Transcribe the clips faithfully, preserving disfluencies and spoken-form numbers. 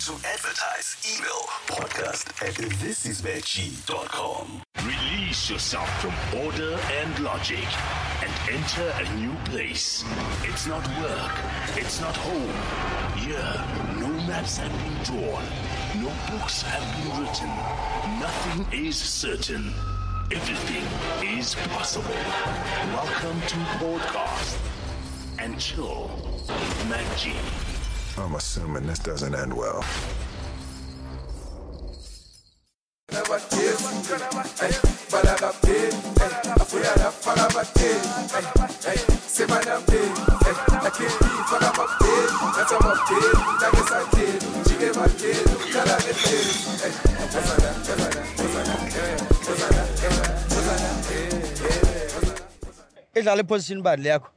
To advertise, email podcast at this is veggie dot com. Release yourself from order and logic and enter a new place. It's not work. It's not home. Here, no maps have been drawn. No books have been written. Nothing is certain. Everything is possible. Welcome to Podcast and Chill with Mac G. I'm assuming this doesn't end well. Idlala position bad yakho.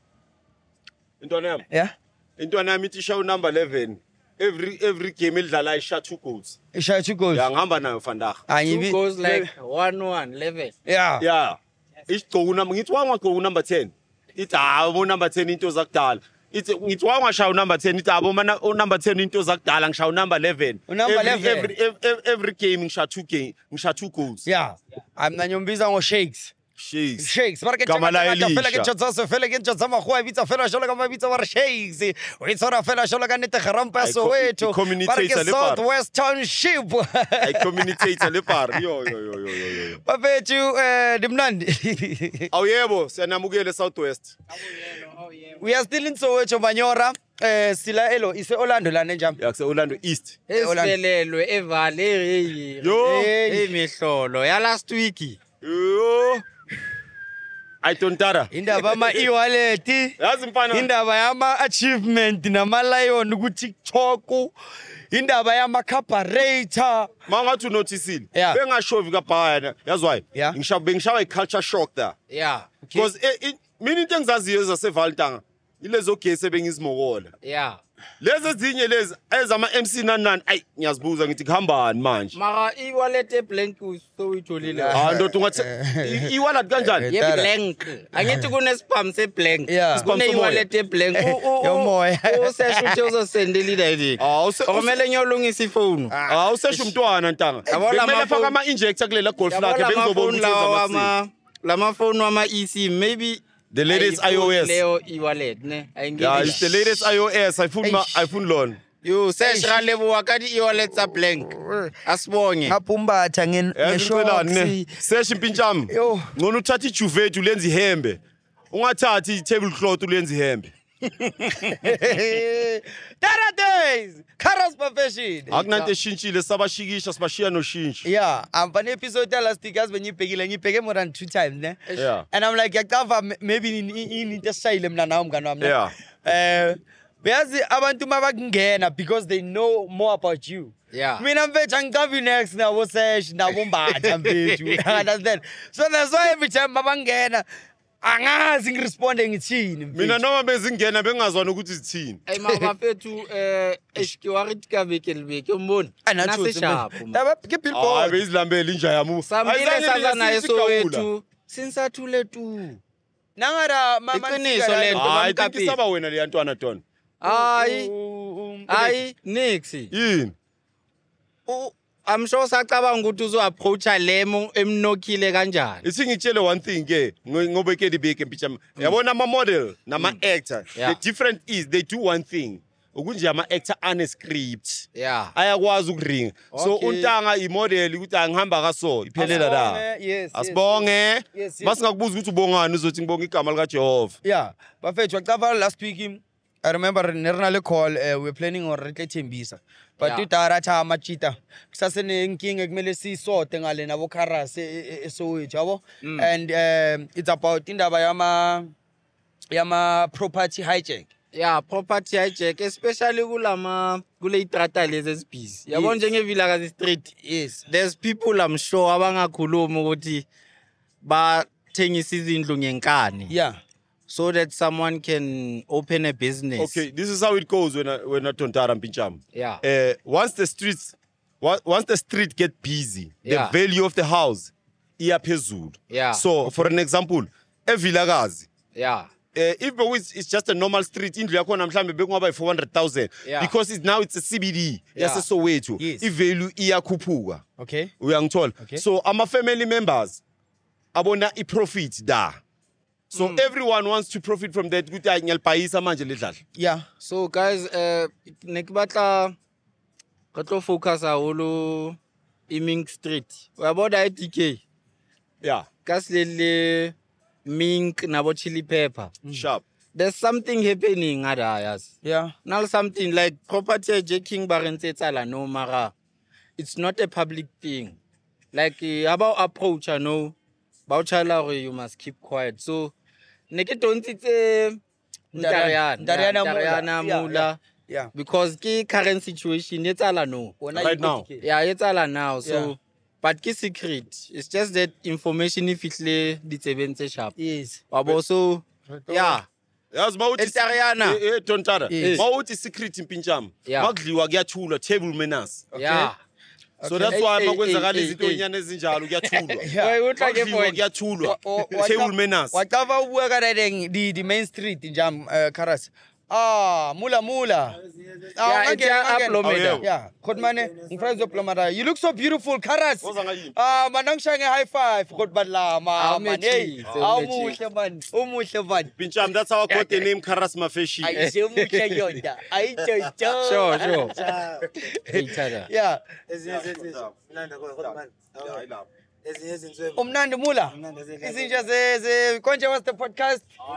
Intwana yami. Yeah. Intwana yami ithi show number eleven. Every every game idlala isha two goals. Ishaya two goals. Ya ngihamba nayo vandag. Anyibi. Two goals like one one eleven. Yeah. Yeah. Isigqoku number ngithi wangagqoku number ten. Ithi hawo number ten into zakudala. Ithi ngithi wangashaya number ten ithi hawo mana number ten into zakudala ngishaya number eleven. Number Every- eleven. Every every, every game ngishaya two game ngishaya two goals. Yeah. I'm na nyombiza ngo shakes. Shakes. Shakes. Bara ke Gama la fela ke Elisha. tshotsa fela ke tshotsa magwa bitsa fela shola ka mabitsa wa shakes. O itsora fela shola ka nete garampa Ai, co- Soweto. i- community Bara ke tsa le paro. Southwest Township. I communicate le par. Yo yo yo yo yo yo. Bafethu eh dimnandi. Awuyebo siyanamukele Southwest. We are still in Soweto Manyora. Eh sila elo ise Orlando la nenjam. Yakuse Orlando East. Esivelelwe evale hey. Yo. Hey mihlolo ya last week. Yo. Ayitontara. Indaba ama e-wallet. Yazi mfana. Indaba yama achievement nama lion ku TikTok. Indaba yama carburetor. Mangathi unoticile. Yeah. Bengashovi kaBhayana. Yazi why? Yeah. Ngishawa bengishawa iculture shock there. Yeah. Because eh, mina into engizaziyo ezaseValtanga ilezo gesi ebengizimokola. Yeah. Lezi ezinye lezi ezama M C nani nani ayi ngiyazibuza ngithi kuhambani manje. Mara i-wallet blank so uyitholile. Ah ndoda ungathi i- i-wallet kanjani? Ye blank. Angithi kune spam se blank. Yeah. Spam Kune somoya. i-wallet blank. Yomoya. Usesho uthi uzosendela idadi. Ah use Okumele ngiyolungisa ifoni. ah usesho umntwana ntanga. Yabo la Kumele mafoni- afake ama injector kulela golf Yabo lakhe la bengizobona mafoni ukuthi lawa enza amasiko. wama lama phone wama E C maybe The latest iOS. Leo e-wallet ne. Yeah, it's the latest iOS. iPhone ma iPhone lona. Yo sesh ra leboa ka di e-wallet tsa blank. Asibonge. Ngapumbatha ngen Yazicelani ne. ngeshoksi. Sesh impintshami. Yo. Ngona uthatha ijuvethu lenza ihembe. Ungathathi i-tablecloth lenza ihembe. Tara days. Karas profession. Akunanto eshintshile sabashikisha sibashiya noshintsho. Yeah, I'm an episode last week as when you pegile ngipeke more than two times ne. Yeah. And I'm like yakava maybe in in the style mna na umngani wami ne. Yeah. Eh Beyazi abantu mabakungena because they know more about you. Yeah. Mina mfethu angikavi next na wo sesh na bombatha mfethu. Understand? So that's why every time mabangena angazi ngiresponde ngithini mfethu. Mina noma bezingena bengazwana ukuthi zithini. Hey mama fethu eh eskiwarit ka vekele veke umboni. Nase sharp. Taba ke Ah billboard. bezilambela inja yamu. Samile saza naye Soweto. Sinsathule tu. Nangara mama Iqiniso lento. Ah, I think Bamkapile. isaba wena le yantwana Don. Hayi. Hayi nix. Yini? I'm sure sacabanga ukuthi uzo approacha lemo emnokile kanjani. Ithi ngitshele one thing ke ngobekeli beke mpitshama. Yabona ama model nama actor. Yeah. The different is they do one thing. Ukunje ama actor ane script. Yeah. Ayakwazi ukuringa. So Okay. untanga imodel ukuthi angihamba kaso iphelela la. Yes. Asibonge. Yes, yes. Masingakubuza ukuthi ubongani uzothi ngibonga igama lika Jehova. Yeah, bafethu wacava last week I remember nerna call uh, we were planning on retle Thembisa. But Yeah. utara cha amachita. Kusasene inkinga kumele sisote ngale nabo Karas eSoweto yabo. And um, it's about indaba yama yama property hijack. Yeah, property hijack especially kulama kule itrata lezi ezibhizi. Yabona Yes. njengevila kazi street. Yes. There's people I'm sure abangakhuluma ukuthi bathengisa izindlu ngenkani. Yeah. So that someone can open a business. Okay, this is how it goes when I, when I tontara mpincham. Yeah. Uh, once the streets wa- once the street get busy, Yeah. the value of the house iyaphezulu. Yeah. So for an example, eVilakazi Yeah. uh, if it's, it's just a normal street, indlu yakhona mhlambe bekungaba yi four hundred thousand Yeah. because it's, now it's a C B D Yeah. yase Soweto. Yes. I-value iyakhuphuka. Okay. Uyangithola? Okay. So ama family members abona i-profit da. So Mm. everyone wants to profit from that. Ukuthi ngiyalibhayisa manje ledlala. Yeah. So guys, uh, ne ke batla re tlo focus haholo Mink Street. Wa bona D K. Yeah. Ka le Mink nabo Chili Pepper. Sharp. There's something happening at yes. Yeah. Now something like property J King Barente Tsala no mara. It's not a public thing. Like uh, about approach, I know. Bauchala you must keep quiet. So ne ke tontitse Ntariana Ntariana Mula. Ntariana Yeah, Mula. Yeah. Because the current situation it's all no. Right now. Yeah, it's all now. So Yeah. but the secret. It's just that information if it's le ditsebentse sharp. Yes. But also yeah. Yazi mawuthi Ntariana. eh eh Tontara. Yes. Mawuthi secret impintshama. Yeah. Makudliwa kuyathulwa table manners. Yeah. So that's Hey, why hey, makwenzakala hey, izinto hey, enyane ezinjalo kuyathulwa. Yeah. Wait, what like Makudliwa point? kuyathulwa. Wa- wa- Table wa- manners. Whatever ubuka kana the the main street jam uh, Karas. Ah, Mula Mula. Yeah, it's a Aplomeda. Oh, Yeah, Khotmane, ngifraizo Plomada. You look so beautiful, Karas. Woza ngayini? Ah, manang shange high five. Khotbadla ma Awu, man. Mechi, Hey, Mechi. awumuhle man. Umuhle man. Pincham, that's how I got the name Karas Mafeshi. Ayisumuhle yonda. Ayijojo. Sure, sure. Each other. Yeah. Umnandi Mula. Izinja ze ze konje was the podcast?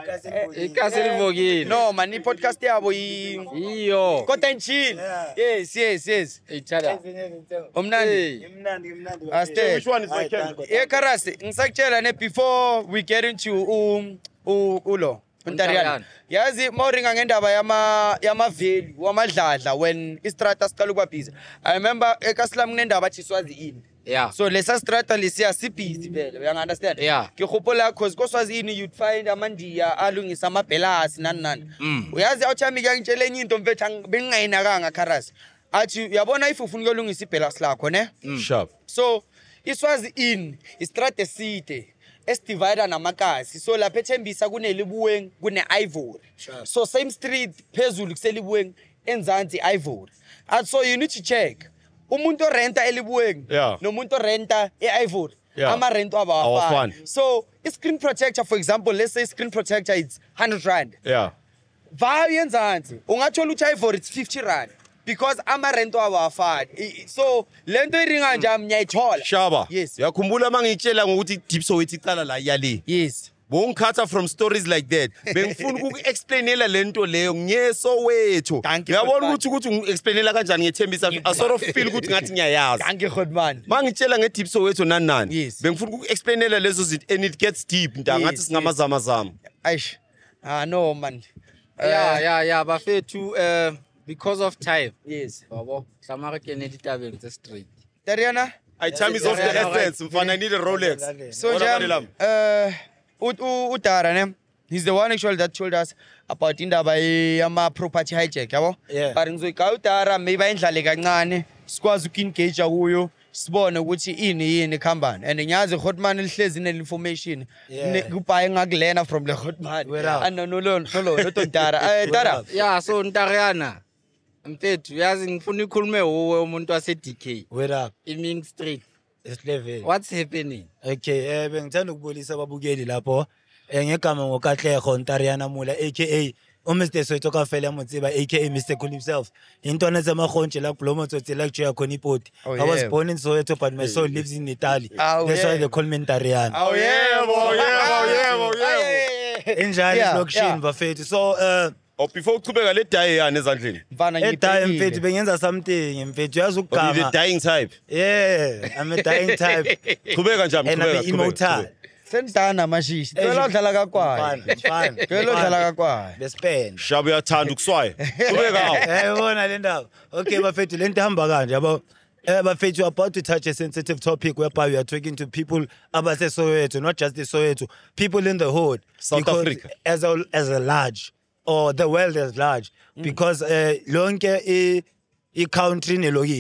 Ikasilivogile. No, man, i podcast yabo i Iyo. Kota and chill. Yes, yes, yes. Each other. Umnandi. Hey. Aste. Which one is my camera? Yeah, Karasi, ngisakutshela ne before we get into um u ulo Ntariana. Ntariana. Yazi mawuringa ngendaba yama yama value wamadladla when istrata siqala ukuba busy. I remember eKaslam kunendaba athi Swazi ini. Yeah. So lesa strata lesiya si busy vele. You understand? Yeah. Ke khopola cause koSwazi ini you'd find amandiya alungisa amabhelasi nani nani. Uyazi awuchami ke ngitshele enye into mfethu bengingayinakanga Karasi. Athi uyabona if ufuna ukulungisa ibhelasi lakho ne? Sharp. So iswazi in istrate eside esdivider namakasi so lapha eThembisa kunelibuweng kune Ivory so same street phezulu kuselibuweng enzansi Ivory and so you need to check umuntu orenta elibuweng Yeah. nomuntu orenta eIvory Yeah. ama rent aba Awafani. afani so i screen protector for example let's say screen protector it's one hundred rand Yeah. vayo yenzansi ungathola ukuthi Ivory it's fifty rand because ama rent aba afani I- so lento iringa nje ngiyayithola Shaba. Yes. Yakhumbula mangitshela ngokuthi Deep Soweto icala la yale. yes Bongikhatha from stories like that. Bengifuna ukuexplainela lento leyo ngeSoweto. Thank you, Ngiyabona Khotman. ukuthi ukuthi ungiexplainela kanjani ngethembisa. I sort of feel ukuthi ngathi ngiyayazi. danke Godman Mangitshela ngeDeep Soweto nani nani. Yes. Bengifuna ukuexplainela lezo zinto and it gets deep nta ngathi Yes, singamazama zama. Aish. Ah no man. Yeah, yeah, yeah. Bafethu uh because of time. Yes. Babo, samara kene ditabeng tse straight. Tariana. I time is of the Yeah, right. essence. Mfana I need a Rolex. So Bona jam ngani lami? uh ut u Utara ne. He's the one actually that told us about indaba yama property hijack yabo. Yeah. But ngizoyika Utara maybe ayindlale kancane sikwazi ukengage kuyo sibone ukuthi ini yini khambani and ngiyazi Khotman lihlezi ne information Yeah. kubhaye ngakulena from the Khotman. Where up? And no no no no no Tara. Eh Tara. Yeah, so Ntariana. Mfethu yazi ngifuna ikhulume uwe umuntu wase D K. Wait up. Iming Street. Esilevel. What's happening? Okay, eh bengithanda ukubulisa ababukeli lapho. Eh ngegama ngoKatlego Ntariana Mula aka uMr Soweto Kafela Motsiba aka Mister Cool himself. Intwana zamahonje la Blomo Tsotsi lecture khona iPoti. Oh, I was yeah. born in Soweto but my soul lives in Italy. Oh, That's yeah. why they call me Ntariana. Oh yebo, yebo, yebo, yebo. Enjani Yeah, lokishini yeah. bafethu. So uh Oh before uchubeka le die yani ezandleni. Mfana edime ngiphelile. mfethu bengenza something mfethu yazi Oh, you the ukugama. dying type. Yeah, I'm a dying type. Chubeka njani And I'm chubeka. immortal. Sendana mashishi. Phela udlala kakwayo. Fine, fine. Phela udlala kakwayo. Bespend. Shabu yathanda ukuswaya. Chubeka awu. Eh bona le ndaba. Okay bafethu lento hamba kanje yabo. Eh bafethu are about to touch a sensitive topic whereby we are talking to people abase Soweto, not just the Soweto, people in the hood. South Because Africa. as a as a large or the world as large because uh lonke i i country nelokishi.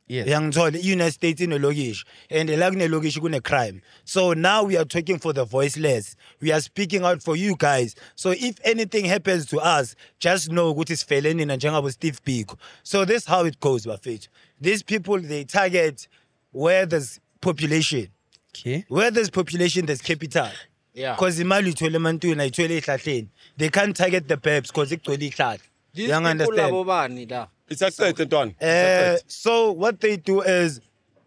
Yes. Yangithola, United States in a logish, and the lagne logish kune crime. So now we are talking for the voiceless. We are speaking out for you guys. So if anything happens to us, just know what is failing in Njangabo Steve Biko. So this is how it goes, Bafet. These people, they target where there's population. Okay. Where there's population, there's capital. Yeah. Because imali ithole emantu na ithole ehlahleni. They can't target the peps because igcwele ihlahla. These You people understand? labo bani la? It's accepted, Antoine. Uh, so what they do is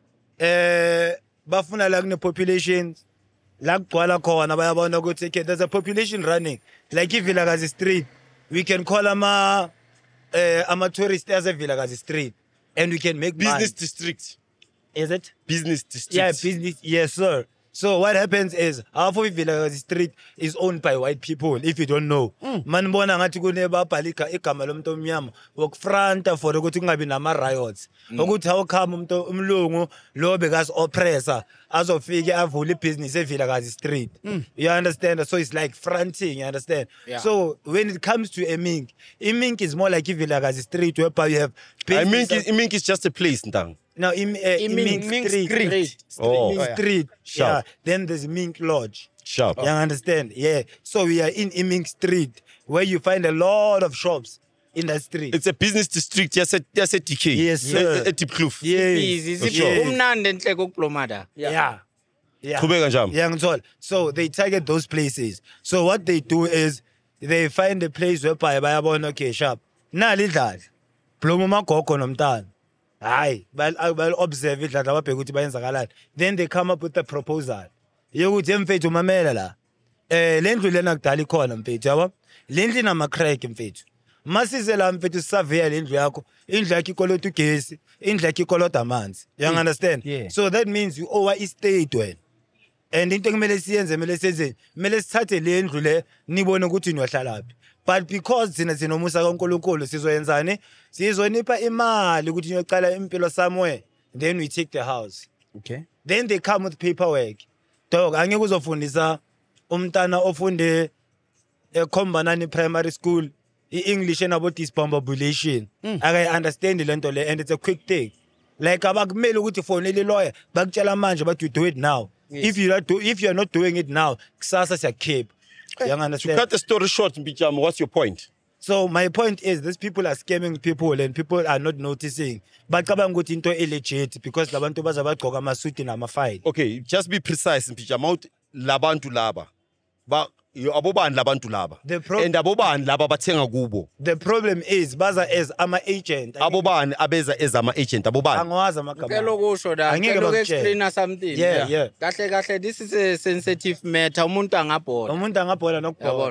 uh bafuna la kune population la kugcwala khona bayabona ukuthi okay, there's a population running like iVilakazi Street. We can call ama uh, ama tourists as a Vilakazi Street and we can make Business money. district. Is it? Business district. Yeah, business. Yes, sir. So what happens is half of Vilakazi Street is owned by white people. If you don't know, man, bona ngathi kuneba palika igama lomuntu omnyama wokufronta for ukuthi kungabi nama riots. Ukuthi awukhama umuntu umlungu lo bekas oppressor azofike avule business eVilakazi Street. You understand? So it's like fronting. You understand? Yeah. So when it comes to Emink, Emink is more like Vilakazi Street where you have. I mean, business- I mean, it's just a place, Ntang. No, in, uh, in Mink Mink Street. Street. Oh. Mink Oh, yeah. Street. Sharp. Yeah. Then there's Mink Lodge. Sharp. You understand? Yeah. So we are in Mink Street where you find a lot of shops in that street. It's a business district. Yes, a yes, a D K. Yes, sir. A, a deep kloof. yes. Easy. for Ziphi sure. umnandi enhle kokuplomada. Yeah. Yeah. Qhubeka njalo. Yeah, ngithola. So they target those places. So what they do is they find a place where bayabona okay, sharp. Nali idlala. Blomo magogo nomntana. Hayi, bal bal observe idlala babheka ukuthi bayenzakalani. Then they come up with a proposal. Yokuthi emfethu mamela la. Eh lendlu lena kudala ikhona mfethu, yabo? Lendlu inama crack mfethu. Masize la mfethu survey lendlu yakho. Indlu yakho ikolota ugesi, indlu yakho ikolota amanzi. You understand? Yeah. So that means you owe estate wena. And into kumele siyenze kumele senze kumele sithathe le ndlu le nibone ukuthi niyohlalaphi. But because thina sinomusa kaNkulunkulu sizoyenzani sizonipa imali ukuthi niyocala impilo somewhere, then we take the house. Okay. Then they come with paperwork. Dog angeke uzofundisa umntana ofunde eKhombanani primary school iEnglish and about discombobulation. Ake understand lento le and it's a quick thing. Like abakumele ukuthi fonele lawyer bakutshela manje but you do it now. If you are do if you are not doing it now, kusasa siyakhipha. You To understand? cut the story short, Mbijam, what's your point? So my point is these people are scamming people and people are not noticing. Bacabanga ukuthi into illegit because labantu bazabagqoka amasuit namafile. Okay, just be precise, Mbijam. Out labantu laba. Ba abobani labantu laba. The pro- And abobani laba bathenga kubo. The problem is baza as ama agent. Abobani abeza as ama agent abobani. Angawazi amagama. Ngicela ukusho la, Angeke ngicela bakutshele. uku-explaina something. Yeah, yeah. Kahle kahle, this is a sensitive matter. Umuntu angabhola. Umuntu angabhola nokubhola. Yabona.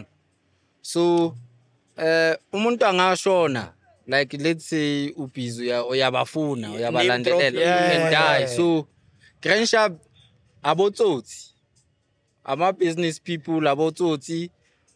So eh umuntu angashona like let's say ubhizi uyabafuna uyabalandelela you Yeah, can yeah, die. yeah. So Grand Sharp abotsotsi ama business people abotsotsi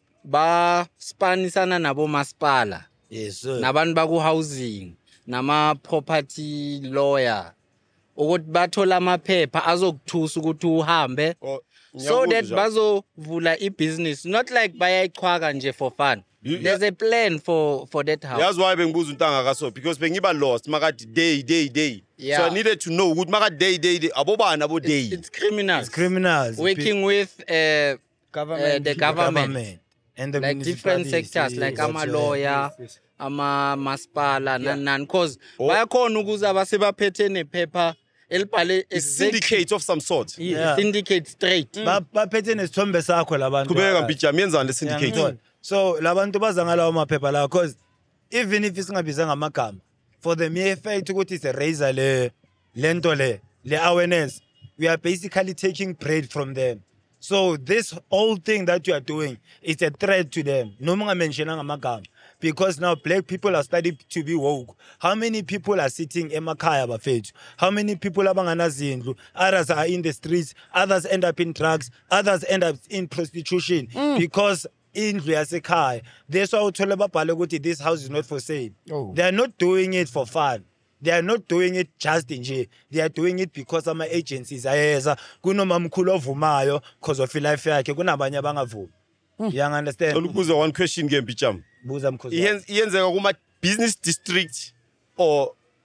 ba spanisana nabo masipala Yes sir. nabantu baku housing nama property lawyer ukuthi bathola amaphepha azokuthusa ukuthi uhambe Oh, so that ngiyakuzwa. bazovula i-business not like bayayichwaka nje for fun. You- There's a plan for for that house. Yazi why bengibuza untanga kaso because bengiba lost makathi day day day. Yeah. So I needed to know ukuthi makathi day day day abobani abo day. It's criminals. It's criminals. Working with uh, Government. uh, the government, and the like different municipalities, sectors, like yes, ama yes, lawyer, yes, yes. ama masipala, nani nani. Cause Oh. bayakhona ukuze abasebaphethe nephepha elibhale A syndicate of some sort. Yeah. syndicate straight. Ba baphethe nesithombe sakho labantu. Qhubeka Mbijam yenzani le syndicate? Ngiyangithola. So labantu baza ngalawo maphepha la because even if isingabizanga amagama for the mere fact ukuthi it's a razor le lento le le awareness, we are basically taking bread from them. So this whole thing that you are doing is a threat to them. No more mentioning amagama because now black people are starting to be woke. How many people are sitting emakhaya bafethu? How many people abanganazindlu? Others are in the streets, others end up in drugs, others end up in prostitution because indlu yasekhaya. That's why uthola babhale ukuthi this house is not for sale. Oh. They are not doing it for fun. They are not doing it just in nje. They are doing it because ama agencies ayeza kunomamkhulu ovumayo because of life yakhe kunabanye abangavumi. You understand? Ngicela ukubuza one question ke Mbijam. Buza mkhosi. Iyenz- iyenzeka kuma business district or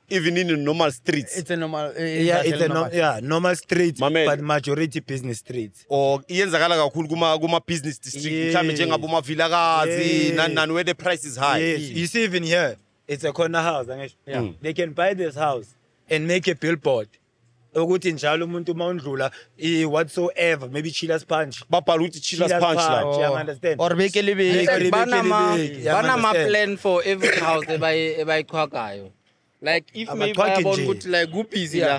even in the normal streets. It's a normal. Uh, Yeah, it's a no, yeah, normal streets, Mamela. but majority business streets. Or iyenzakala kakhulu kuma kuma business district Yes. mhlambe njengabo mavilakazi Yes. nani nani where the price is high. Yes, you see even here, it's a corner house. angisho. Yeah. They can buy this house and make a billboard. Ukuthi njalo umuntu mawundlula i whatsoever, maybe Chilla's Punch. Babhala ukuthi Chilla's Punch la. Punch, you understand? Or beke le beke. Like- Or Banama beke le beke, yeah, banama understand. plan for every house ebayi ebayiqhwagayo. Like if maybe Abaqhwagi bayabona nje. ukuthi like kuphizi Yeah. la.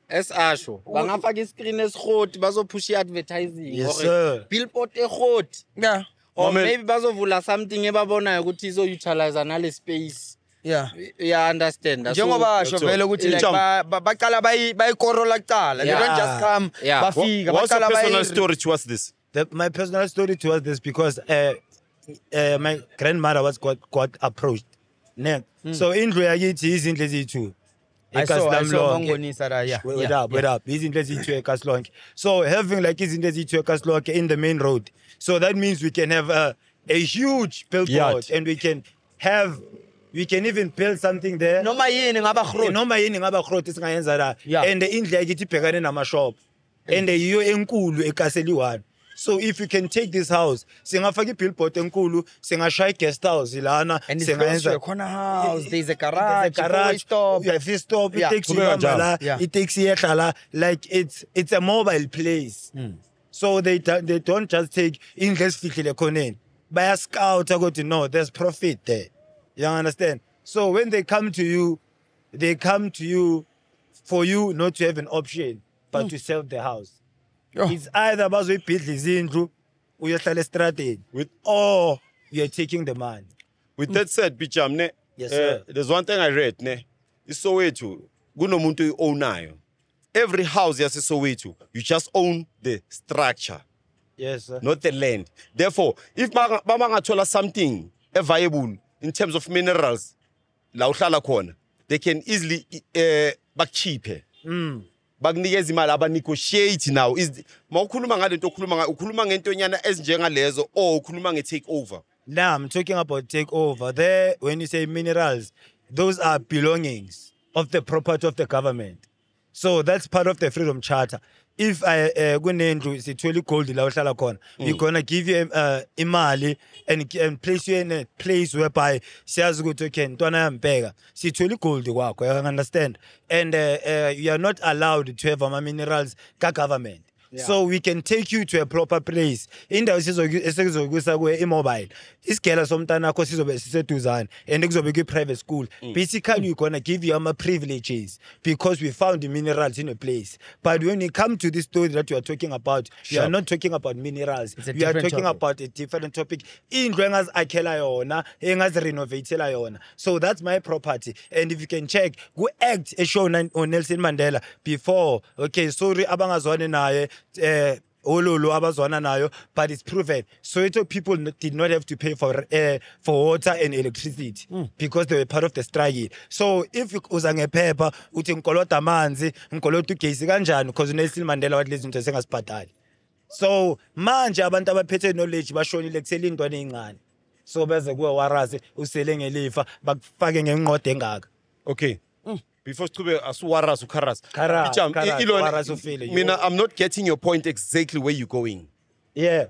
Esasho bangafaka iscreen esikhoti bazopusha advertising Yes, or sir. billboard ekhoti Yeah. or Mamela. maybe bazovula something ebabonayo ukuthi izo utilize nale space. Yeah. Yeah, understand. So- Njengoba sho so- vele ukuthi like Jump. ba- ba- baqala bayi bayikorola kuqala. They Yeah. don't just come Yeah. bafika What's your baqala personal bayi story towards this? The, my personal story towards this because uh, uh, my grandmother was got, got approached. Ne? So indlu yakithi izindlu ezithu. I saw I saw Lonke. Mangbonisa ra, yeah. Wait yeah, up, wait up. Izinto ezithu eKaslonke. So having like izinto ezithu eKaslonke in the main road. So that means we can have a, a huge billboard Yard. and we can have we can even build something there. Noma yini ngaba growth. Noma yini ngaba growth singayenza la. Yeah. And indlu yakithi ibhekane nama shop. And yiyo enkulu eKaseli one. So if you can take this house, singafaka ibillboard enkulu, singashaya guest house lana, And it's close to a corner house. There's a garage. There's a garage. Stop. You have a stop. Yeah. It takes you Kubeka number njalo. la. Yeah. It takes you la. Like it's it's a mobile place. So they do- they don't just take English fihlile khoneni. Baya scout ukuthi no, there's profit there. You understand? So when they come to you, they come to you for you not to have an option, but to sell the house. Oh. It's either bazoyibhidla izindlu uyohlala estradeni With or you're taking the money. with that said, Bicham ne. Yes, eh, sir. there's one thing I read ne. ISoweto kunomuntu ownayo. Every house yase Soweto, you just own the structure, Yes, sir. not the land. Therefore, if baba bangathola something viable in terms of minerals, la uhlala khona, they can easily uh, bakuchiphe. Bakunikeza imali aba negotiate now. Is mawukhuluma ngale nto okhuluma ngayo, ukhuluma ngento nyana ezinjengalezo or ukhuluma nge take over. Now I'm talking about takeover. There, when you say minerals, those are belongings of the property of the government. So that's part of the Freedom Charter. If I uh, kunendlu sithole gold la uhlala khona, we're gonna give you uh, imali and, and place you in a place whereby siyazi ukuthi okay ntwana yambheka sithole gold kwakho, you understand? And uh, uh, you are not allowed to have ama minerals ka government. So we can take you to a proper place. Indawo esizokusa kuwe immobile. Isigela somntana akho sizobe siseduzane and kuzobe ku private school. Basically we're going to give you ama privileges because we found the minerals in a place. But when you come to this story that you are talking about, you are not talking about minerals. It's a We are different talking topic. about a different topic. Indlu engazakhela yona, engazirenovate yona. So that's my property. And if you can check, go act a show on Nelson Mandela before. Okay, sorry abangazwane naye eh ololo abazwana nayo, but it's proven Soweto people n- did not have to pay for uh, for water and electricity because they were part of the struggle. So if uza ngephepha uthi ngikolota amanzi ngikolota ugesi kanjani because uNelson Mandela wathi lezi zinto sengasibhadali. So manje abantu abaphethe knowledge bashonile kusele intwana ezincane. So beze kuwe warase usele ngelifa bakufake ngenqodo engaka. Okay. Before sichube asuwaras ukharas. Kharas, Bicham, kharas, i- Ilona, waras ufile, mina yo. I'm not getting your point exactly where you're going. Yeah.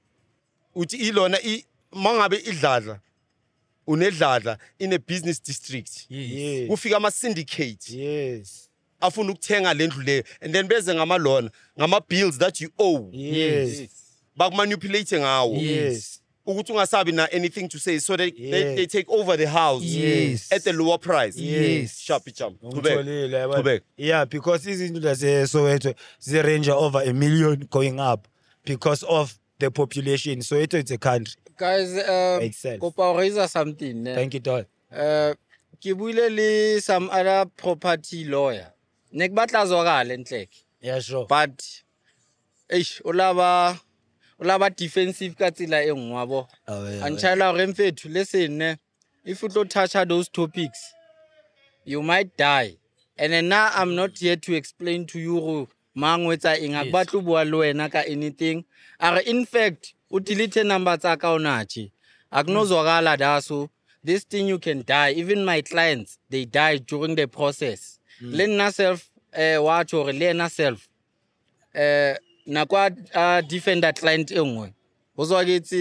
Uthi ilona i mangabe idladla unedladla in a business district. Yes. Kufika ama syndicate Yes. afuna ukuthenga lendlu le and then beze ngama loan, ngama bills that you owe. Yes. Bakumanipulate ngawo. Yes. Ukuthi ungasabi na anything to say so they, they Yes. they take over the house Yes. at a lower price. Yes. Sharp Bicham. Ngitholile, yabo. Qhubeka. Yeah, because izinto zase Soweto ze range over a million going up because of the population. Soweto it's a country. Guys, um, Itself. kopa ho raise something. Ne? Thank you, Todd. Uh, ke buile le some other property lawyer. Ne ke batla zwakala enhleke. Yeah, sure. But eish olaba olaba defensive ka tsela e nngwe bo. Oh, yeah, Antjala re mfethu listen ne. If you don't touch those topics, you might die. And then now I'm not here to explain to you go mangwetsa eng a batlo bua le wena ka anything. Are in fact o delete number tsa ka onachi. Akunozwakala daso this thing you can die. Even my clients, they die during the process. Lena self, uh, watch or Lena self, uh, nakwa uh, defender client engwe. Also get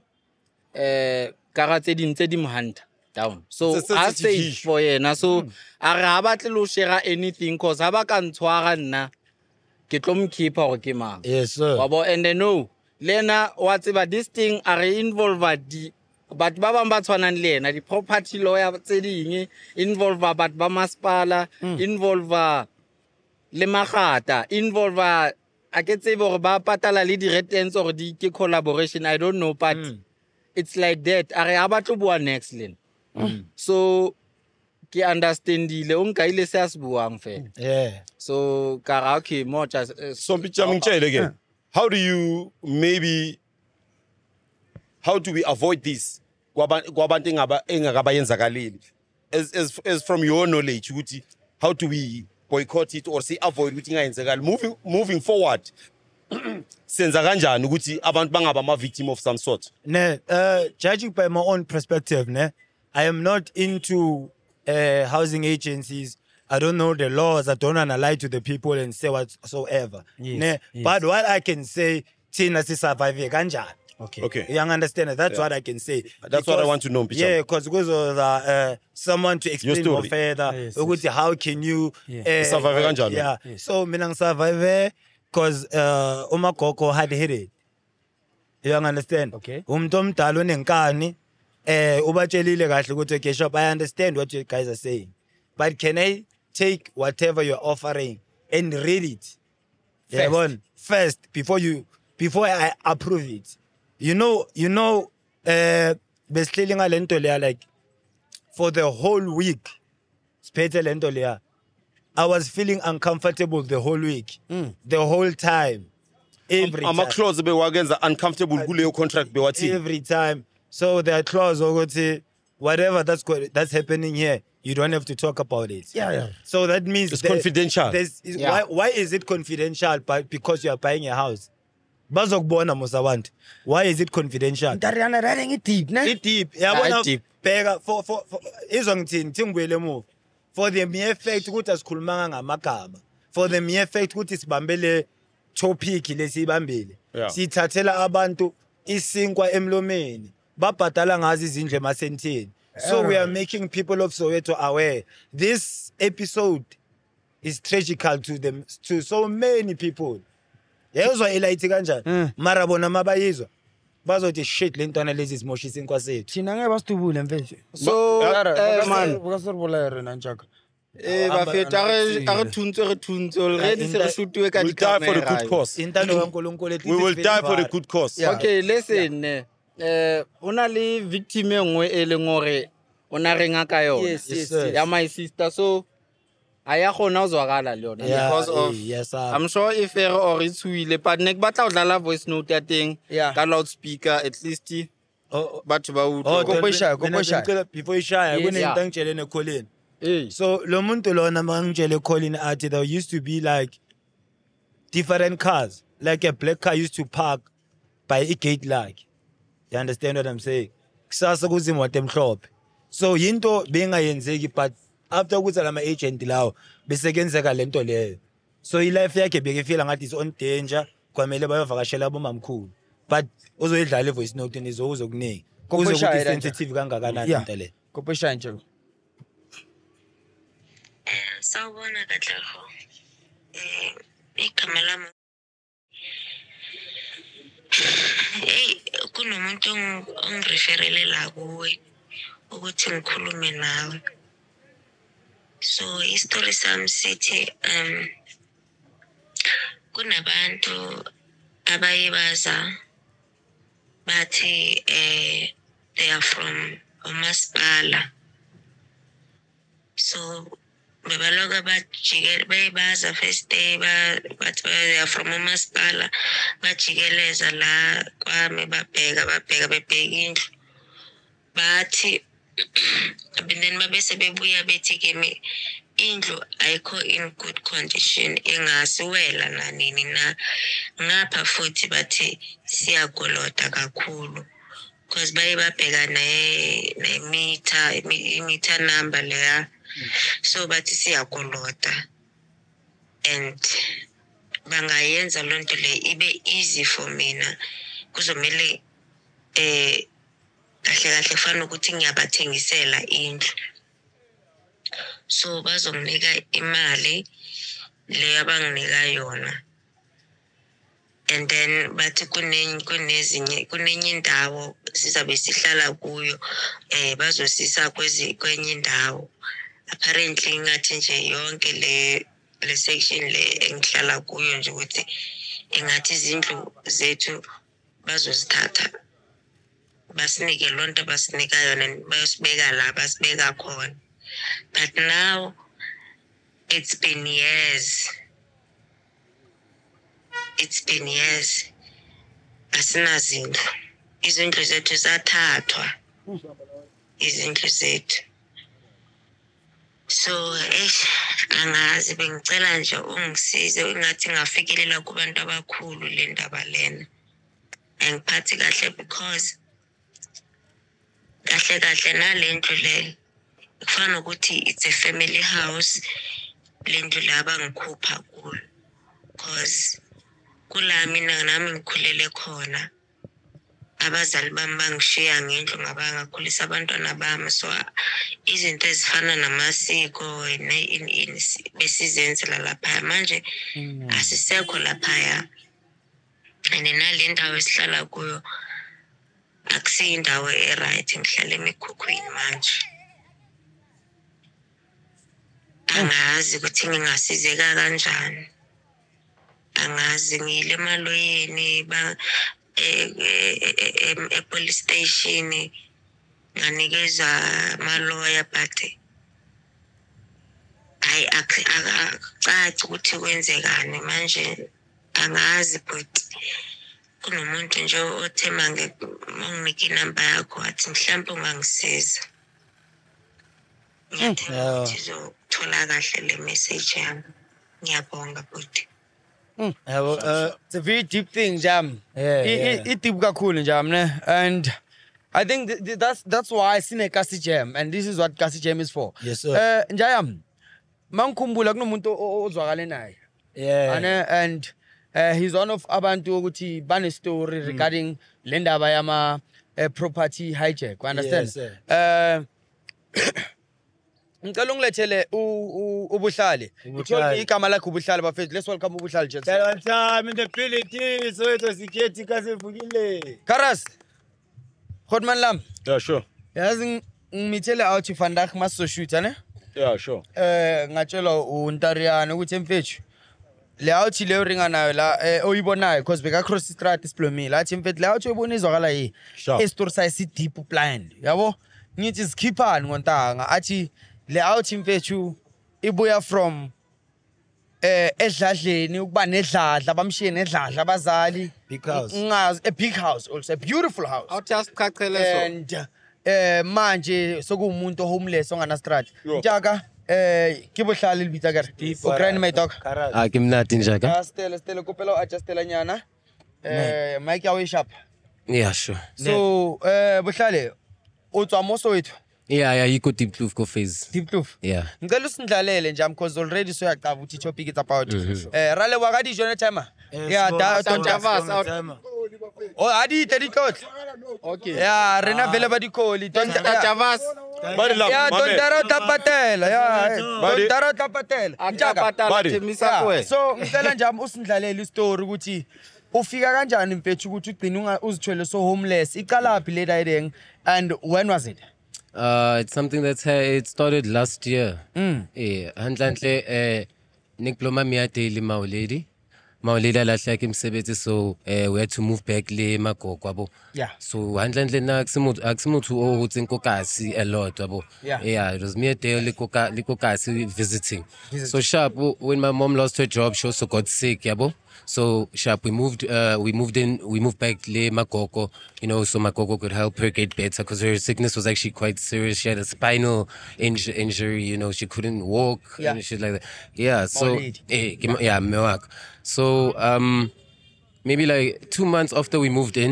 uh, karate din tse di mohanta down. So It's a I sensitive say issue. for yena. So a re ha batle lo share anything cause ha ba ka ntshwara nna ke tlo mkeepa gore ke mang. Yes, sir. Wabo, and they know Lena whatever this thing are involved di but ba bang ba tshwanang le ena di property lawyer tse ding involve bat ba masipala involve le magata involve a ke tsebe gore ba patala le di returns or di ke collaboration I don't know but mm. it's like that are ha batlo bua next len mm. So ke understandile o nka ile se as buang fe Yeah. so karaoke more just uh, So again. How do you maybe how do we avoid this? Kwabantu engakabayenzakaleli. As as as from your knowledge, ukuthi, how do we boycott it or say avoid ukuthi ingayenzakali? Moving moving forward. Senza kanjani ukuthi abantu bangaba ama victim of some sort? Ne, uh, judging by my own perspective, ne, I am not into uh, housing agencies. I don't know the laws. I don't want to lie to the people and say whatsoever. Yes, ne, yes. But what I can say, Tina si survive kanjani. Okay. Okay. You understand? That's Yeah. what I can say. That's what I want to know, Picham. Yeah, because because of the, uh, someone to explain more story. further. Yes, Ukuthi, how can you Yeah. uh, Survive kanjani? Yeah. Yes. So mina survive because uh, umagogo had hit it. You understand? Okay. Umuntu omdala onenkani eh ubatshelile kahle ukuthi okay shop I understand what you guys are saying. But can I take whatever you're offering and read it? Yeah, one first before you before I approve it. You know, you know uh besihleli ngalento leya like for the whole week. Siphethe lento leya. I was feeling uncomfortable the whole week. The whole time. Every Ama time. clause bewagenza uncomfortable kuleyo contract bewathi. Every time. So there are clause ukuthi whatever that's go- that's happening here, you don't have to talk about it. Yeah, yeah. So that means It's there- confidential. there's- is- Yeah. Why, why is it confidential? But because you are buying a house. Bazokubona musabantu. Why is it confidential? Ntariana riding it deep, ne? It deep. Yeah, Yabona it deep. bheka for for for izongithini thingibuyele emuva. For the mere fact ukuthi asikhulumanga ngamagama. For the mere fact ukuthi sibambele topic lesibambile. Yeah. Sithathela abantu isinkwa emlomeni. Babhadala ngazi izindle emasenteni. So we are making people of Soweto aware. This episode is tragical to them to so many people. Yezwa elayithi kanjani? Mara bona mabayizwa. Bazothi shit lentwana lezi simoshisa inkwa sethu. Thina ngeke basitubule mfethu. So, eh, man, Bakasiribula rena njaka. eh, bafethu, a re- a re thuntse, re thuntse, already se re shoot-iwe ka We'll die for the di-camera. good cause. Intando kaNkulunkulu ethi We will it's die very for the far. good cause. Yeah. Okay, listen, ne. Eh, ona le victim e nngwe e leng hore ona renga ka yona. Yes, yes, sir. yes. Ya my sister, so aya khona uzwakala le yona Yeah, because of eh, yes, sir. I'm sure if ere or itsuile but nek batla o dlala voice note ya teng Yeah. ka loudspeaker at least Oh, batho ba oh, utlwa. Kopo don't- ishaya, kopo mina ishaya. bengicela before ishaya Yes, kunento yeah. angitshele neColin. Eh. So lo muntu lona mangitshele Colin athi there used to be like different cars. Like a black car used to park by a gate like. You understand what I'm saying? Kusasa kuzimoto emhlophe. So yinto bengayenzeki but after ukuthi lama agent lawo bese kenzeka lento leyo. So ilife yakhe bekefila ngathi is on danger kwamele bayovakashela abomamkhulu. But uzoyidlala ivoice note nizo uzokuningi. Kopo Kuze ishaya ukuthi kanje. sensitive kangakanani Yeah. into le. Kopo ishaya nje. Sawubona Katlego. Eh, igama lami. Hey, kunomuntu ongireferele la kuwe ukuthi ngikhulume nawe. So, istory sami sithi um kunabantu abayibaza bathi eh they are from uMasipala. So bebaloka bajikele beyibaza first day ba bathi they are from uMasipala bajikeleza la kwami babheka babheka bebheka indlu bathi then babese bebuya bethi kimi indlu ayikho in good condition engasiwela nanini na ngapha futhi bathi siyagolota kakhulu because baye babheka ne ne-meter i-meter number leya so bathi siyakolota and bangayenza loo nto le ibe easy for mina kuzomele eh kahle kahle kufanele ukuthi ngiyabathengisela indlu so bazonginika imali le abanginika yona and then bathi kunenye kunezinye kunenye indawo sizabe sihlala kuyo eh bazosisa kwezi kwenye indawo apparently ngathi nje yonke le le section le engihlala kuyo nje ukuthi engathi izindlu zethu bazozithatha basinike lonto basinika yona bayosibeka la basibeka khona but now it's been years it's been years asinazindlu izindlu zethu zathathwa izindlu zethu so eh angazi bengicela nje ungisize ingathi ngafikelela kubantu abakhulu le ndaba lena angiphathi kahle because kahle kahle nalendlu le kufana ukuthi it's a family house lendlu laba ngikhupha kulo because kula mina nami ngikhulele khona abazali bami bangishiya ngendlu ngabangakhulisa abantwana bami so izinto ezifana namasiko besizenzela lapha manje asisekho lapha and nale ndawo esihlala kuyo akusiyindawo e-right ngihlala emikhukhwini manje angazi ukuthi ngingasizeka kanjani angazi ngile maloyeni ba e police station nganikeza maloya but ay akacaci ukuthi kwenzekani manje angazi but kunomuntu nje othema nginika inamba yakho athi mhlawumbe ungangisiza ngiyathola ukuthola kahle le message yami ngiyabonga but Mm. Uh, uh, it's a very deep thing, Jam. Yeah, It, yeah. it deep cool, Jam, ne? And I think th- th- that's that's why I seen a Kasi Jam, and this is what Kasi Jam is for. Yes, sir. Uh, Jam, mangkumbula kunomuntu ozwakale naye. Yeah. And, uh, and uh, he's one of abantu ukuthi bane story Mm. regarding le ndaba yama uh, property hijack. You understand? Yes, sir. Uh, ngicela ungilethele ubuhlali. You told me igama lakho ubuhlali bafethu. Let's welcome ubuhlali just. One time in the ability so it was sikhethi kasivukile. Karas. Godman lam. Yeah, sure. Yazi ngimithele out vandag mas so shoot ne? Yeah, sure. Eh ngatshela uNtariana ukuthi emfethu le out le ringa nayo la oyibonayo because beka cross street isplomile. Athi emfethu le out oyibona izwakala yi. Sure. Istor size deep blind. Yabo? Ngithi sikhiphani ngontanga athi le out imfethu ibuya from eh edladleni ukuba nedladla bamshiye nedladla abazali Big house. ngazi a big house also a beautiful house awuthasichachele so and eh manje sokuumuntu homeless ongana strat Yo. Ntaka eh kibohlala libita ka ukraine my dog Ah ke mnati njaka. ya stela stela kopela adjustela nyana eh mic yawe sharp Yeah, sure. so eh bohlale o tswa mo Soweto Yeah, yeah, you go deep kloof go phase. deep kloof Yeah. ngicela usindlalele nje because already so yaqaba ukuthi topic it's about eh rale wa ka di jona timer yeah da don't Javas, oh adi tedi tlotla okay yeah rena vele ba di call don't Javas Bari la, ya mame. tontara tapatela ya Badi- tontara tapatela Ntaka. akapatala Buddy. themisa Yeah, kuwe so ngicela nje usindlalele istory ukuthi ufika kanjani mfethu ukuthi ugcina unga- uzithwele so homeless iqalaphi le dayeng and when was it Uh, it's something that's uh, it started last year. Mm. Yeah, handlanhle eh nikuloma miya daily mawlady. Mawlady alahle imsebenzi so uh, we had to move back le magogo abo. Yeah. So handlanhle na kusimuntu akusimuntu ukuthi inkokasi a lot abo. Yeah. Yeah, it was me day likoka likokasi visiting. So sharp when my mom lost her job she also got sick yabo. So sharp we moved uh we moved in we moved back le Makoko, you know, so Makoko could help her get better because her sickness was actually quite serious. She had a spinal inj- injury, you know, she couldn't walk Yeah. and shit like that. Yeah, so Maulid. eh, ke ma- yeah, Mewak. So um maybe like two months after we moved in,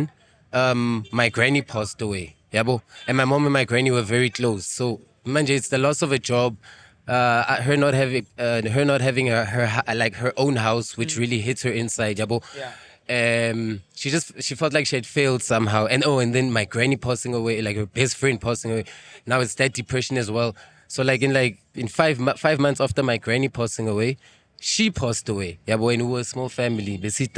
um, my granny passed away. Yabo, and my mom and my granny were very close. So, manje, it's the loss of a job. Uh, her not having, uh, her not having her, her like her own house, which mm. really hits her inside. Yabo. Yeah. Um, she just she felt like she had failed somehow, and oh, and then my granny passing away, like her best friend passing away. Now it's that depression as well. So like in like in five five months after my granny passing away, she passed away. Yeah, but when we were a small family,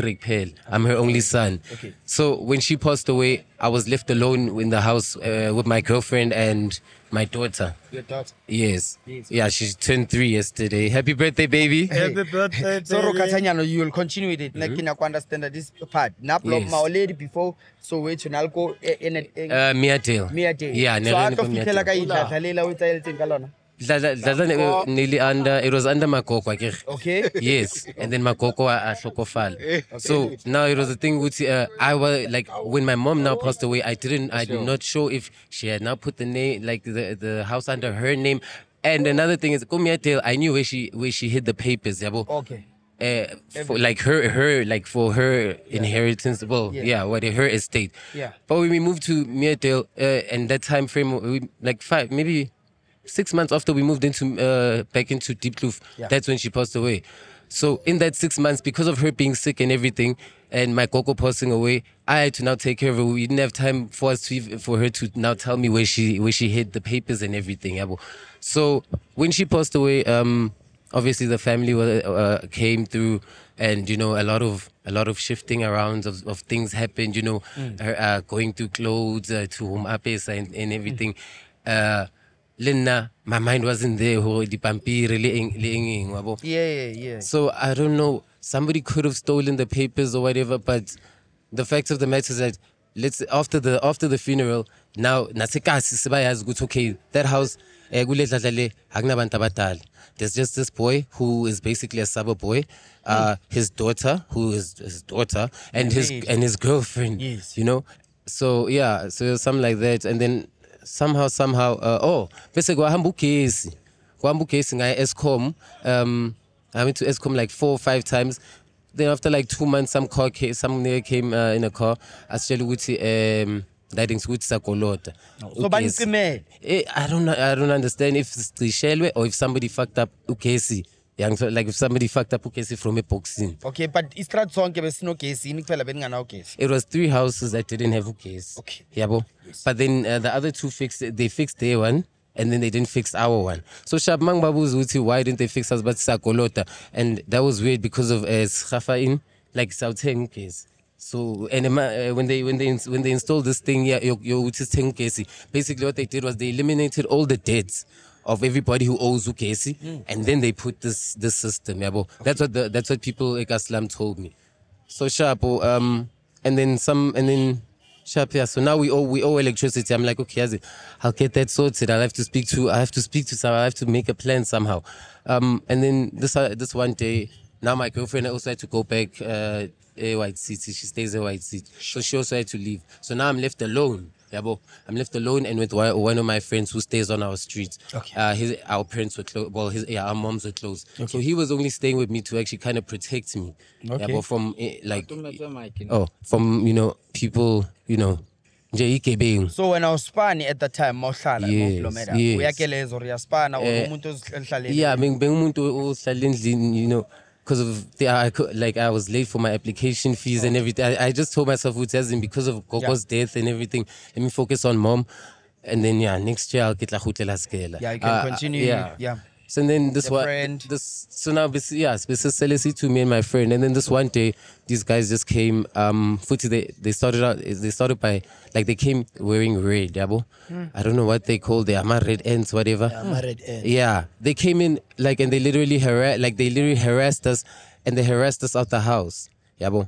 I'm her only son. Okay. So when she passed away, I was left alone in the house uh, with my girlfriend and my daughter. Your daughter? Yes. Yes. Yeah, she turned three yesterday. Happy birthday, baby. Happy birthday, So baby. Rokatanyano, you will continue with it. Mm-hmm. Like, understand that this part. Naplo, Yes. my lady before, so wait to Nalco in a Uh, Meadale. mere day. Yeah, so never I know can feel like I Meadale. eat Talela with a little galona. Dlala- Dlala- nearly under, it was under Makoko. akere. Okay. Yes, and then Makoko a hlokofala. So now it was a thing with uh, I was like when my mom now passed away, I didn't, I'm not sure if she had now put the name, like the, the house under her name. And another thing is, Komiatel, I knew where she where she hid the papers. Yabo. Okay. Uh, for like her, her like for her inheritance. Well, Yeah. yeah, what her estate. Yeah. But when we moved to Meadale, uh, and that time frame, we, like five, maybe six months after we moved into uh, back into Diepkloof, Yeah. that's when she passed away. So in that six months, because of her being sick and everything, and my Coco passing away, I had to now take care of her. We didn't have time for us to even, for her to now tell me where she where she hid the papers and everything. yabo. So when she passed away, um, obviously the family were, uh, came through, and you know a lot of a lot of shifting around of, of things happened. You know, her, uh, going through clothes uh, to home apes and, and everything. Uh, Lina, my mind wasn't there. Ho di pampiri le eng- le engeng, wabo. Yeah, yeah, yeah. So I don't know. Somebody could have stolen the papers or whatever, but the fact of the matter is that let's after the after the funeral, now nasekasi sibayazi ukuthi okay, that house eh, kule dladla le akunabantu abadala. There's just this boy who is basically a summer boy, uh, his daughter who is his daughter, and his Yes. and his girlfriend. Yes. You know, so yeah, so something like that, and then somehow somehow uh, oh, bese kwahamba ugesi, kwahamba ugesi ngaya Eskom. Um, I went to Eskom like four or five times. Then after like two months, some car came, some nigga came uh, in a car. Asitshela ukuthi um that thing's ukuthi sakolota. So banicimele. Eh, I don't know. I don't understand if it's the or if somebody fucked up ugesi. Young, like if somebody fucked up ugesi from a boxing. Okay, but istrat sonke besino gesi, ini kuphela beningana ugesi. It was three houses that didn't have ugesi. Okay. Yabo. But then uh, the other two fixed. They fixed their one. And then they didn't fix our one. So Shabmang Babu's Uti, why didn't they fix us but Sakolota? And that was weird because of uh, in like Southern case. So and uh, when they when they when they installed this thing, yeah, your your case. Basically what they did was they eliminated all the debts of everybody who owes Ukesi, mm. and then they put this this system. Yeah, okay. That's what the, that's what people like Aslam told me. So Shapo, um, and then some and then. Sharp, yeah. So now we owe we owe electricity. I'm like, okay, I'll get that sorted. I'll have to speak to I have to speak to someone. I have to make a plan somehow. Um, and then this uh, this one day, now my girlfriend also had to go back uh, a White City. She stays in White City, so she also had to leave. So now I'm left alone. Yeah, bo. I'm left alone and with one of my friends who stays on our street. Okay. Uh, his our parents were close. Well, his yeah, our moms were close. Okay. So he was only staying with me to actually kind of protect me. Okay. Yeah, but from eh, like oh, from you know people, you know, nje ikebeng. So when I was spanning at the time, mohlala Yes, mohlomeda. yes. Uyakelezo riyaspana Eh, or umuntu ozihlalele. Yeah, being being umuntu ohlala endlini, you know, because of the I could, like I was late for my application fees and everything. I, I just told myself, "Utazim, because of Gogo's death and everything, let me focus on mom, and then yeah, next year I'll get la hutela skela." Yeah, you can Uh, continue. Yeah. Yeah. So and then this The one, friend. this so now this yeah, this is Celesi to me and my friend, and then this one day, these guys just came. Um, footy they they started out. They started by like they came wearing red, yabo. I don't know what they call the Amar red ends, whatever. I'm a red end. Yeah, they came in like and they literally harass like they literally harassed us, and they harassed us out the house, yabo.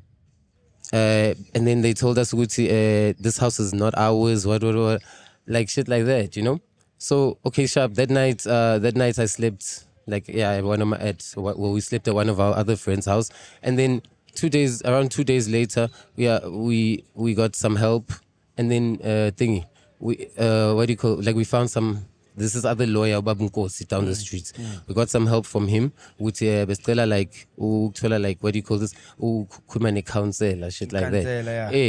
Uh, and then they told us, Gucci, uh, this house is not ours, what, what, what, like shit like that, you know. So okay, sharp. That night, uh, that night I slept like yeah, at one of my at well, we slept at one of our other friends' house, and then two days around two days later, we uh, we we got some help, and then uh, thingy, we uh, what do you call like we found some. This is other lawyer Babunkosi down the street. We got some help from him. With uh, bestela like ukuthola like what do you call this? Ukhuluma ne counselor shit like that. Counselor, yeah. Eh,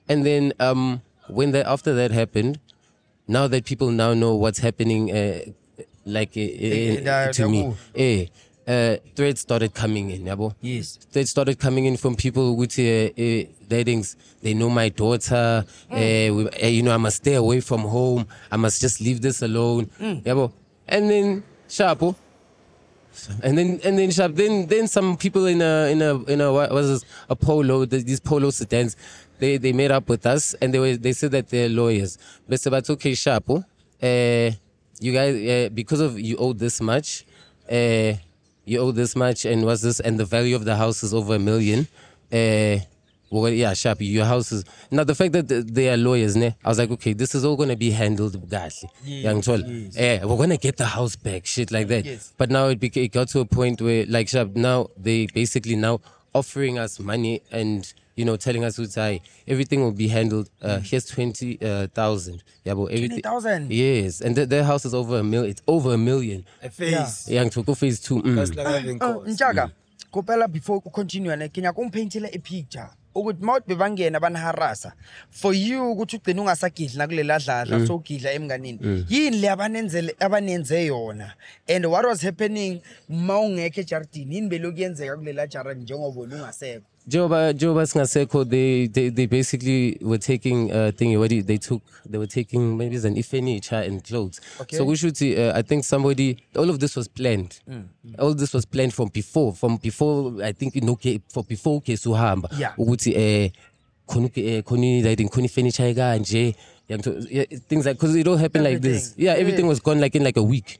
And then um, when the, after that happened, now that people now know what's happening, uh, like uh, uh, to me, eh, uh, threats started coming in, yabo. Yes. Threats started coming in from people who uh, uh, datings. They know my daughter. Mm. Uh, we, uh, you know, I must stay away from home. I must just leave this alone, mm. yabo. And then sharpo. And then and then sharp. Then then some people in a in a in a what was this, a polo the, these polo sedans. They they made up with us and they were they said that they're lawyers. But so that's okay, sharp. Uh, you guys uh, because of you owe this much. Uh, you owe this much and what's this and the value of the house is over a million. Uh, well, yeah, sharp. Your house is now the fact that they are lawyers. Ne, I was like, okay, this is all gonna be handled badly. Young yes, yes. Eh, we're gonna get the house back, shit like that. Yes. But now it, beca- it got to a point where, like, sharp. Now they basically now offering us money and you know telling us that everything will be handled. Uh, mm. Here's twenty uh, thousand. Yeah, but everything. Twenty thousand. Yes, and th- their house is over a million. It's over a million. A phase. Yeah, to go phase two. Mm. That's like having cost. Njaga, kopela before we continue, ne Kenya kung paintile a picture. Ukuthi mawuthi bebangena baniharasa for you ukuthi ugcina ungasagidla kulela dladla so ugidla emnganini yini le abanenzele abanenze yona and what was happening mawungekho ejardini yini belokuyenzeka kulela jarani njengoba ungasekho Joba Joba Singaseko, they, they they basically were taking uh thing what they took they were taking maybe an furniture and clothes. Okay. So we should see uh, I think somebody all of this was planned. Mm. All this was planned from before from before I think in okay for before Kesuhamba. Yeah. Ukuthi eh khoni khoni lighting khoni furniture kanje yeah, things like because it all happened everything. Like this. Yeah, everything was gone like in like a week.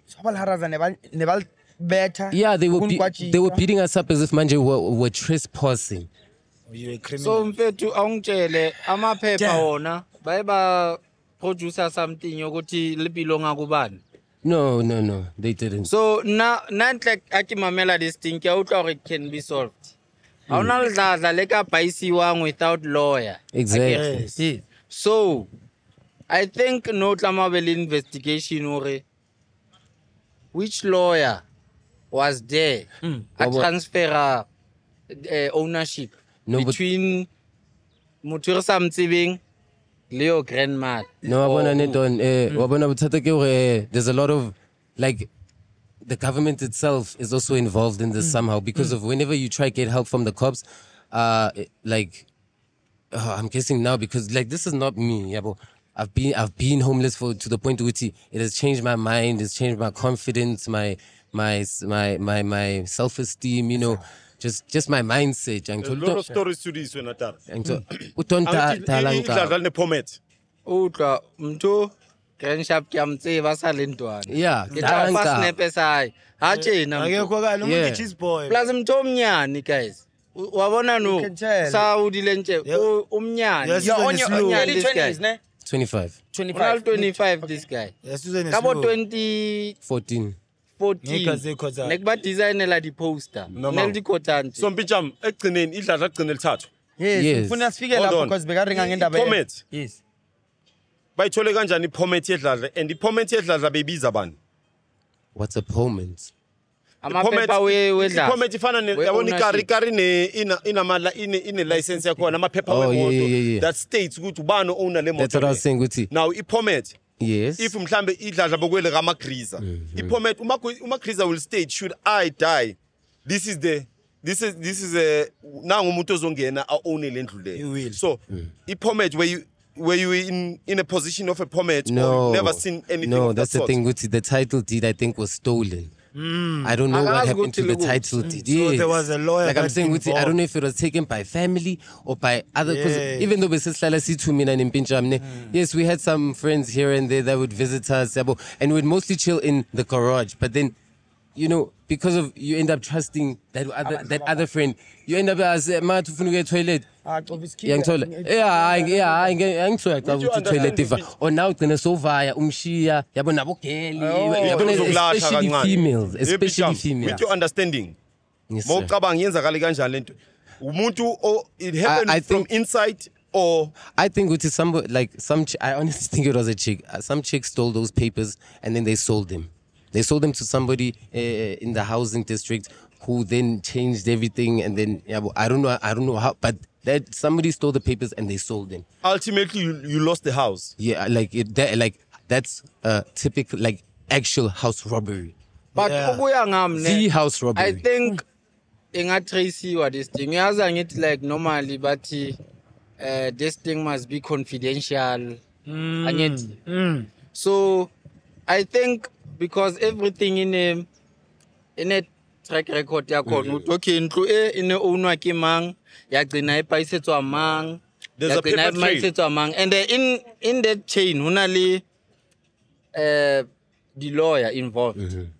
Better. Yeah, they were be- they were beating us up as if manje were, were trespassing. You're a criminal. So mfethu awungitshele amaphepha wona bayeba producer something yokuthi lipilo ngakubani. No, no, no, they didn't. So now not like akimamela this thing ke utla it can be solved. Awuna ldladla leka bayisiwang without lawyer. Exactly. Yes. Yes. So I think no tlamabele investigation or which lawyer was there mm. a transfer uh, uh, ownership no, between Mutur Samtsibing, Leo grandmother. No, oh, I want to there's a lot of like the government itself is also involved in this mm. somehow because mm. of whenever you try to get help from the cops, uh, like oh, I'm guessing now because like this is not me, yeah, but I've been I've been homeless for to the point where it has changed my mind, it's changed my confidence, my my my my my self-esteem, you know, just just my mindset. There's a lot of stories to this when I tell. Utonta talanga. Ne pomet. Utla mto grandshap kyamtseva salentwana. Yeah, talanga. Snepe sai. Hache na. Akekho lo muntu cheese boy. Plus mto omnyani guys. Wabona no. Sa udile nje umnyani. You're on your early twenties, ne? twenty-five. twenty-five. twenty-five this guy. Yes, Kabo twenty fourteen. fourteen. Nekba designela di poster. Nel di kotanti. So mpicham ekugcineni idladla kugcina lithathu. Yes, ufuna sifike lapho because bekaringa ngendaba ye. Yes. Bayithole kanjani ipoment yedladla and ipoment yedladla bebiza bani? What's a poment? Amaphepha wedla. Ipoment ifana ne yabona ikari kari ne ina ina ine ine license yakhona amaphepha wemoto that states ukuthi ubani owner le moto. That's what I was saying ukuthi. Now ipoment yes. If mhlambe idladla bokwele kama griza. Ipoment uma uma griza will state should I die. This is the this is this is a nangu umuntu ozongena a own lendlu le. So mm. ipoment where you were you in in a position of a pomet no, or never seen anything no of that's that the thing with the title deed I think was stolen. Mm. I don't know what happened to the title deed. Mm. So yes. There was a lawyer. Like I'm saying, with it, I don't know if it was taken by family or by other. Because yeah. even though we said to me and in yes, we had some friends here and there that would visit us, and we'd mostly chill in the garage. But then, you know, because of you end up trusting that other that other friend, you end up as a man to get toilet. Yeah, yeah, yeah, I'm sorry. Toilet. Or now it's gonna so via umshia. Yabona bokeli. Especially females, especially females. With your understanding, yes, mo cabang yenzakale kanjani lento. Umuntu or it happened I, I from think, inside or I think it is some like some. I honestly think it was a chick. Some chick stole those papers and then they sold them. They sold them to somebody uh, in the housing district who then changed everything and then yeah, I don't know I don't know how, but That somebody stole the papers and they sold them. Ultimately, you, you lost the house. Yeah, like it. That, like that's a typical, like actual house robbery. But Yeah. ukuya ngam The ne, house robbery. I think ingatraciwa this thing. Uyazi ngithi like normally but uh, this thing must be confidential. Angithi. Mm. So I think because everything in a in a track record yakhona uthi okay indlu e ine ownwa ke mang yagcina epaisetswa mang There's a yagcina paper trail. epaisetswa mang and uh, in in that chain hona le uh the lawyer involved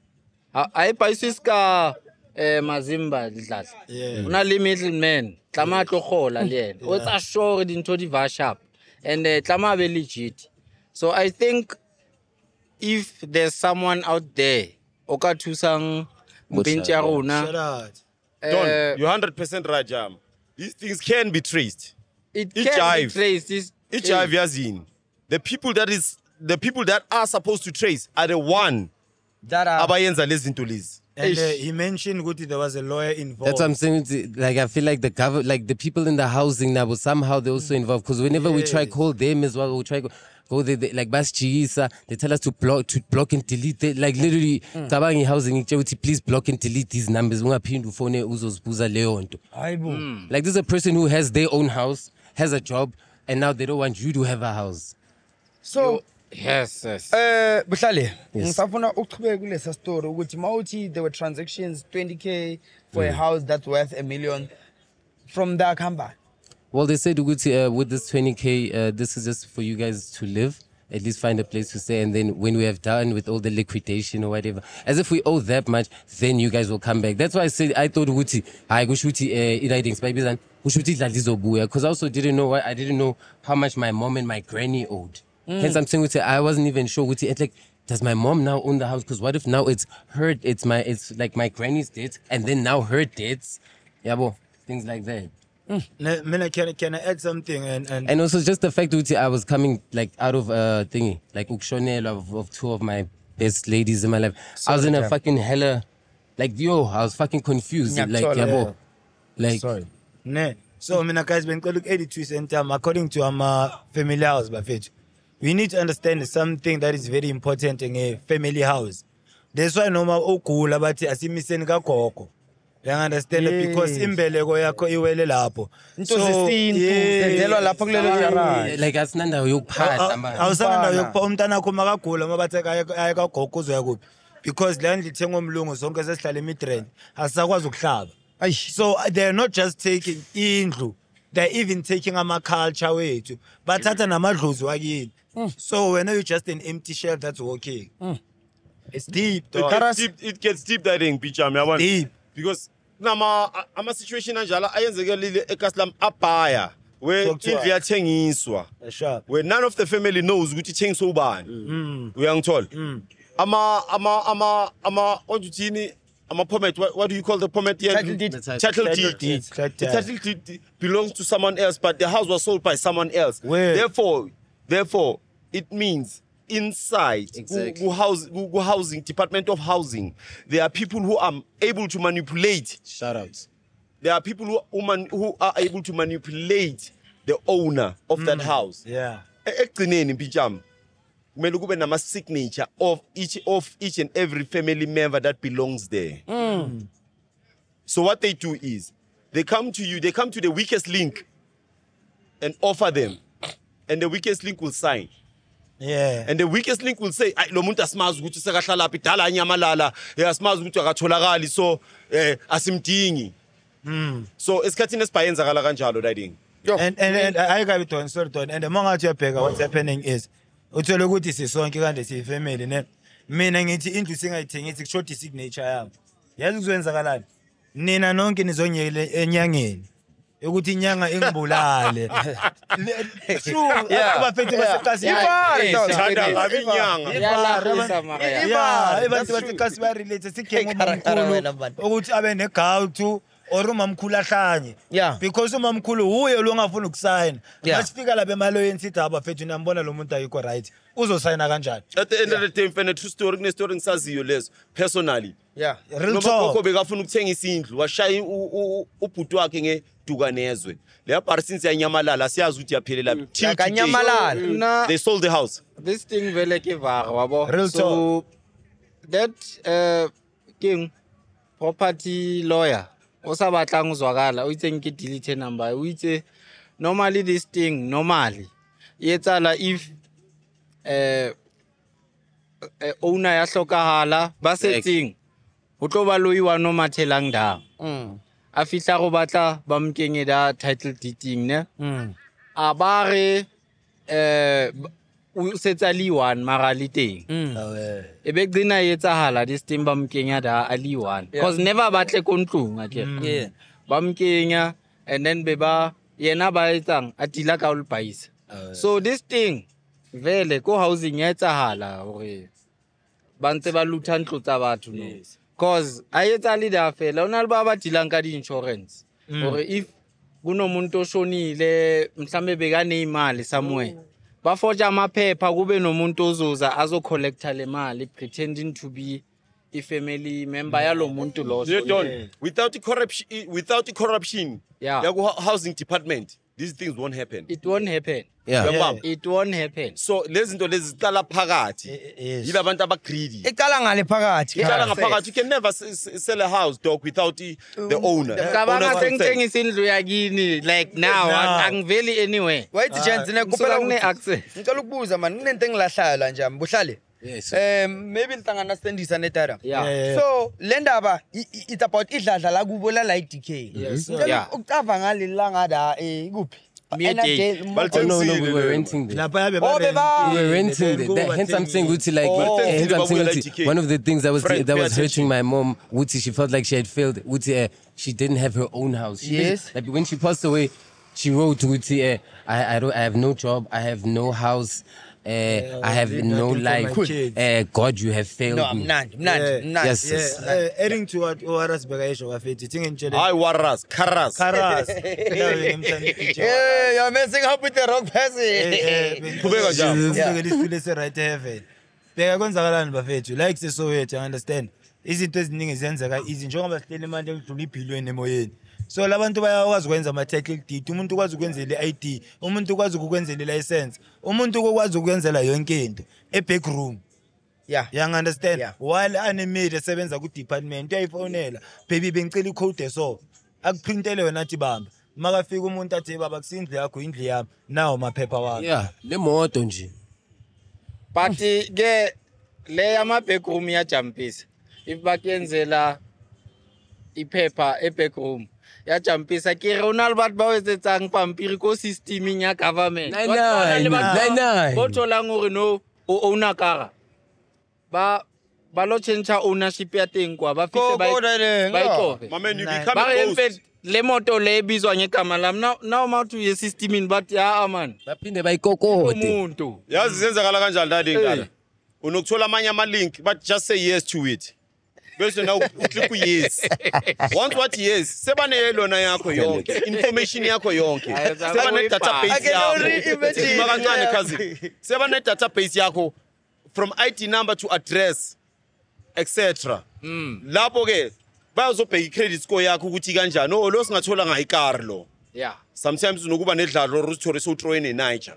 ayipaisisi ka eh Mazimba Dladla Yeah. hona le middleman tlama tlo gola le yena o tsa sure dintho di va sharp and uh, tlama be legit. So I think if there's someone out there o ka thusang mpintsi ya Shout rona out. Don, eh, you're one hundred percent right, Jam. These things can be traced. it each can be hive- traced. It's- Each eh, hive yazin. The people that is the people that are supposed to trace are the one That are abayenza lezi zinto lezi. And uh, Ish. he mentioned Guti there was a lawyer involved. That's what I'm saying. it's, Like I feel like the government, like the people in the housing now, somehow they're also involved. Because whenever we try Yes. call them as well, we try go, go they, they, like Bas Chiisa, they tell us to block, to block and delete. They, like literally, Kabangi housing, please block and delete these numbers. Ungaphinda ufone uzosibuza leyo nto. Hayibo. Like this is a person who has their own house, has a job, and now they don't want you to have a house. So yes, yes. eh Buhlale Yes. ngisafuna ukuchubeka kulesa story ukuthi mawuthi there were transactions twenty K for a house that's worth a million from the Kamba. Well, they said Uguti, uh, with this twenty K, uh, this is just for you guys to live, at least find a place to stay. And then when we have done with all the liquidation or whatever, as if we owe that much, then you guys will come back. That's why I said, I thought Uguti, I go shoot it, because I also didn't know why, I didn't know how much my mom and my granny owed. Hence, I'm saying, Uguti, I wasn't even sure, Uguti, it's like, does my mom now own the house? Because what if now it's her, it's my, it's like my granny's debts, and then now her debts, yeah, bo, things like that. Ne- Mina, can, can I add something? And, and, And also just the fact that I was coming like out of a thingy, like Ukshonel of, of two of my best ladies in my life. I was in a Sorry, fucking hella, like yo, I was fucking confused. Yeah, like, sorry, yabo, like, Sorry. ne. So, mina guys, when look eighty-two cent um, according to our family house, Buffett, we need to understand something that is very important in a family house. That's why no matter okula but asimiseni kagogo. You understand it? Because Yes. imbeleko yakho iwele lapho. Into zesintu zenzelwa lapho kulelo garage. like asinanda yokuphatha man. Awusana nayo Mfana. yokupha umntana wakho makagula mabathe aye kagogo uzoya kuphi. Because le ndlu ithengwa umlungu zonke sesihlala eMidrand asisakwazi ukuhlaba. So uh, they're not just taking indlu, they're even taking ama culture wethu. Bathatha namadlozi wakini. So when you're just an empty shell that's walking. It's deep, It dog. gets deep, it gets deep that thing, Picham. yabona? Deep. Because nama ama situation anjala ayenzekelile eKaslam abhaya where Talk to indlu us. yathengiswa. Sharp. Where none of the family knows ukuthi ithengiswa ubani. Uyangithola? Ama ama ama ama onjuthini ama permit, what, what do you call the permit? Title deed. That's how- Title Title deed. deed. The title deed belongs to someone else, but the house was sold by someone else. Where? Therefore, therefore, it means inside Exactly. who, who house, who, who housing, Department of Housing, there are people who are able to manipulate. Shout out. There are people who, who, man, who are able to manipulate the owner of that house. Yeah. Ekugcineni Picham, kumele kube nama signature of each of each and every family member that belongs there. So what they do is they come to you, they come to the weakest link and offer them, and the weakest link will sign. Yeah. And the weakest link will say, "Ay, lo muntu asimazi ukuthi sekahlala phi dala anyamalala, eh asimazi ukuthi akatholakali so eh asimdingi." So esikhathini esibhayenzakala kanjalo that thing. And and and I got it on sorry Don. And among out your pega what's happening is uthole ukuthi sisonke kande siyi family ne. Mina ngithi indlu singayithengithi kushort signature yami. Yazi kuzowenzakalani? Nina nonke nizonyele enyangeni. Ukuthi inyanga ingibulale. True. Abafethi basekasi. Thanda ngabe inyanga. Iyalahlisa mara ya. Yeah, That's abantu true. basekasi ba relate sikhe Karakara wena ngomkhulu bantu. ukuthi abe ne gout or umamkhulu ahlanye. Yeah. Because umamkhulu uye lo ongafuna ukusayina. Yeah. Masifika la bemaloyeni sithi abafethu niyambona lo muntu ayikho right. Uzosayina kanjani? At the end of the day, mfana true story, kune story ngisaziyo lezo personally. Yeah. Real noma talk. gogo bekafuna ukuthengisa indlu washaya u- u- ubhuti wakhe ngedukanezwe leya parsinsi yanyamalala siyazi ukuthi yaphelela till Like today. anyamalala. Na- They sold the house. This thing vele ke vare wabo. Real So that uh king property lawyer o sa batlang ho zwakala o itse nke delete number o itse normally this thing normally e etsala if uh uh, owner ya hlokahala ba setseng ho tlo ba loiwa no mathelang da Mm. a fihla go batla ba mkenye da title deeding ne Mm. a ba re eh o setsa le one mara le teng Mm. e be gcina e etsahala this thing ba mkenya da a le one because never batle ko ntlong a ke Yeah. ba mkenya and then be ba yena ba etsang a tila ka o paisa so this thing vele ko housing ya etsahala hore ba ntse ba lutha ntlo tsa batho no because a etsa le da fela ona le ba ba tilang ka di insurance hore if kunomuntu oshonile mhlambe bekane imali somewhere bafoja amaphepha kube nomuntu ozoza azo collecta le mali pretending to be a family member yalo muntu lo You don't. Without the corruption, without the corruption, Yeah. yaku hou- housing department, these things won't happen. it won't happen Yeah. Uyabamba? it won't happen So lezi zinto lezi ziqala phakathi. yes. Yila abantu abagreedy. Iqala ngale phakathi. Iqala Kha. ngaphakathi. You can never s- s- sell a house dog without the, the owner. cabanga Owner's consent. sengithengisa indlu yakini like now Now. angiveli anywhere Wayithi gents ne ngisuka kuphela kune ukuthi- access ngicela ukubuza man kunento engilahlayo la nje buhlale. Yes. Um maybe lihlangana standisa netara. yeah Yeah. So le ndaba i- i- it's about idladla la kubo la la D K. Yes, sir. Ngicela Yeah. ukucava ngale langa da eh kuphi? Miyete. Oh, no, no, we were renting there. Lapha yabe Oh, ba beba- We were rent- renting then there. go That, hence I'm saying, bathengisa. Gucci, like, Oh. eh, hence I'm saying, Like Gucci, T K. one of the things that was Friend, that pay was hurting attention. my mom, Gucci, she felt like she had failed. Gucci, uh, she didn't have her own house. She Yes. didn't- Like when she passed away, she wrote Gucci, uh, I, I don't, I have no job, I have no house, uh, I have did no nothing for my life. kids. Uh, God, you have failed No, me. mnandi, mnandi, mnandi. Yes, Yeah, yes. uh, adding to what Owaras Bagayesho wafethi thingi ngitshele Hayi waras, karas. Karas. Endaweni emhlanje picture. Hey, you're messing up with the wrong person. Qhubeka njalo. Ubekela isitulo ese right heaven. Bheka kwenzakalani bafethu like sesowethu I understand. Izinto eziningi ziyenzeka easy njengoba sihleli imali ekudlula ibhillion emoyeni. So labantu bayakwazi ukwenza ama title deed, umuntu ukwazi ukwenzela i-I D, umuntu ukwazi ukwenzela i-license, umuntu ukwazi ukwenzela yonke into e-back room. Yeah. You understand? Yeah. While animated esebenza ku department uyayifonela, baby bengicela i-code so. Akuprintele wena athi bamba. Makafika umuntu athi baba kusindlu yakho indlu yami. Nawo maphepha wakho. Yeah, le moto nje. but ke le ama back room ya jumpisa if bakuyenzela iphepha e back room ya jumpisa ke re ona le batho ba o etsetsang pampiri ko systeming ya government Nine, Batho ba na le nine, batho nine, ba- nine. bo tholang hore no o owner kara ba ba lo change ownership ya teng kwa ba Go- fihle ba go there, ba yeah. itofe My man, you Nah. become ba re a empe ghost. le moto le bizwa ngegama lami now now mawuthi uye systeming bathi ya man Baphinde bayikokote. umuntu Yazi zenzakala kanjani dadi Hey. ngala. Unokuthola amanye ama link but just say yes to it. Bese na uclick yes. Once what yes, sebane yelona yakho yonke, information yakho yonke. Hayi, zabe Sebane kuyibhala. database I can yakho. only imagine. Sima kancane kazi. Sebane database yakho from I D number to address etc. Lapho ke bayazobheka i-credit score yakho ukuthi kanjani. Oh lo singathola ngayi car lo. yeah Sometimes unokuba nedlalo rothore so throw in a Niger.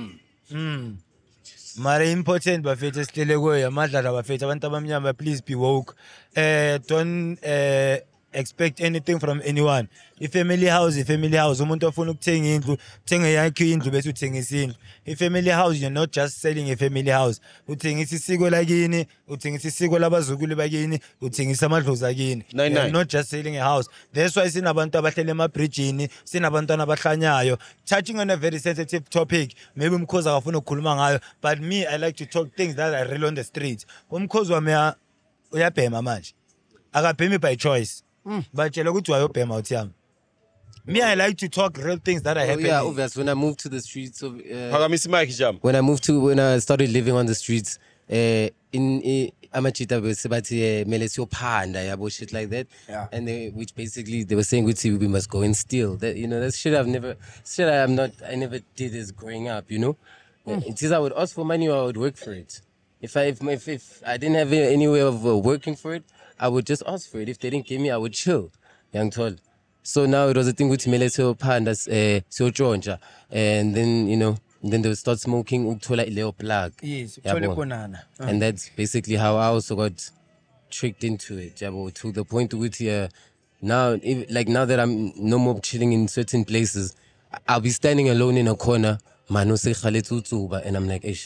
Mara important bafethu esihlele kuyo amadlala bafethu abantu abamnyama please be woke. Eh don't eh expect anything from anyone. I-family house, i-family house. Umuntu ofuna ukuthenga indlu, thenga yakhe indlu bese uthengisa indlu. I-family house, you're not just selling a family house. Uthengisa isiko lakini, uthengisa isiko labazukulu bakini, uthengisa amadlozi akini. Nine, You're nine. not just selling a house. That's why sinabantu abahlele emabridgini, sinabantwana abahlanyayo. Touching on a very sensitive topic, maybe umkhozi akafuna ukukhuluma ngayo, but me I like to talk things that are real on the streets. Umkhozi wami ya- uyabhema manje. Akabhemi by choice. Batshela ukuthi wayobhema uthi yami. Me I like to talk real things that are Oh, happening. yeah, obvious. When I moved to the streets of, uh, Phakamisa mic jam. when I moved to, when I started living on the streets, uh, in in Amachita, sebati mele siyophanda, yabo shit like that, Yeah. and they, which basically they were saying, "Gucci, we must go and steal." That you know, that's shit I've never, shit I'm not, I never did as growing up. You know, uh, it is I would ask for money or I would work for it. If I if if, if I didn't have any way of uh, working for it, I would just ask for it. If they didn't give me, I would chill. Young tall. So now it was a thing with Mele to pandas, eh, so Georgia. And then, you know, then they would start smoking ukuthola ileo plug. Yes, Yabo. uthole konana. Uh. And that's basically how I also got tricked into it, yabo, to the point with uh, now, if, like now that I'm no more chilling in certain places, I'll be standing alone in a corner, mano se khaletsu, and I'm like, ish,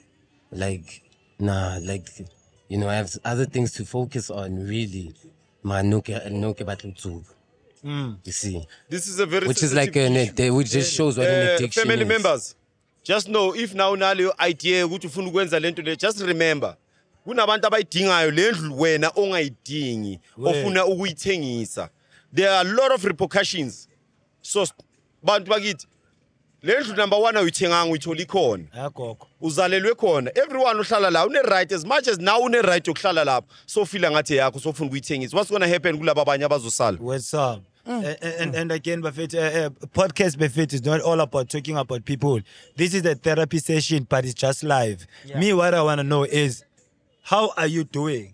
like, nah, like, you know, I have other things to focus on, really. Mano ke no ke batlu. You see, This is a very which is like an, sensitive which just shows what an Uh, addiction family is. members, just know if now nalo idea ukuthi ufuna ukwenza lento le, just remember kunabantu abayidingayo le ndlu wena ongayidingi ofuna ukuyithengisa. There are a lot of repercussions. So bantu bakithi le ndlu number one uyithenganga uyithola ikhona. Akokho. Uzalelwe khona. Everyone uhlala la une right as much as now une right yokuhlala lapho. So feel ngathi yakho so ufuna ukuyithengisa. What's going to happen kulabo abanye abazosala? What's up? And, and, and again, Buffett, uh, uh, podcast Buffett is not all about talking about people. This is a therapy session, but it's just live. Yeah. Me, what I want to know is, how are you doing?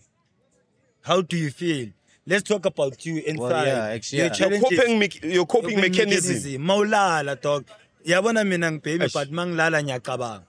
How do you feel? Let's talk about you inside. Well, yeah, actually, Your yeah. Your challenges. coping, me- your coping mechanism. Maulala dog. Yabona mina baby, Eish. but manglala nyakabang.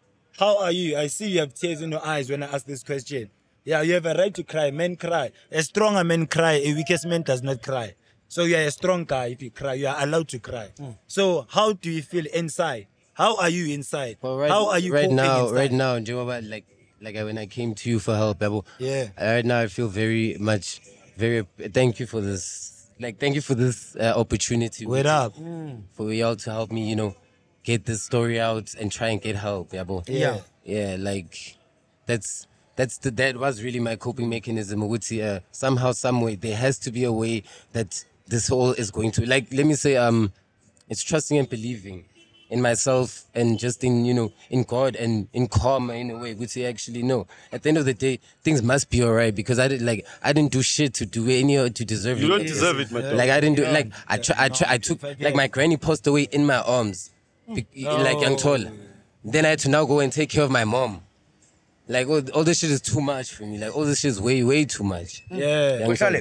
How are you? I see you have tears in your eyes when I ask this question. Yeah, you have a right to cry. Men cry. A stronger man cry. A weakest man does not cry. So you are a strong guy. If you cry, you are allowed to cry. So how do you feel inside? How are you inside? Well, right, how are you right coping now? inside? Right now, do you know what, like, like uh, when I came to you for help, Ebo, Yeah. Right now, I feel very much, very. Thank you for this. Like, thank you for this uh, opportunity. Wait up. For y'all to help me, you know, get this story out and try and get help, Yabo. Yeah. Yeah, like that's that's the that was really my coping mechanism. Ukuthi, uh, somehow, some way, there has to be a way that this whole is going to, like, let me say, um, it's trusting and believing in myself and just in, you know, in God and in karma in a way. Which actually no. At the end of the day, things must be alright because I did like I didn't do shit to do any or to deserve it. You don't deserve it, my dog. Like I didn't do like I try, I try, I took like my granny passed away in my arms, Be- like young tall. Then I had to now go and take care of my mom. Like all, all this shit is too much for me. Like all this shit is way way too much. Yeah. Young tall. Uhlale.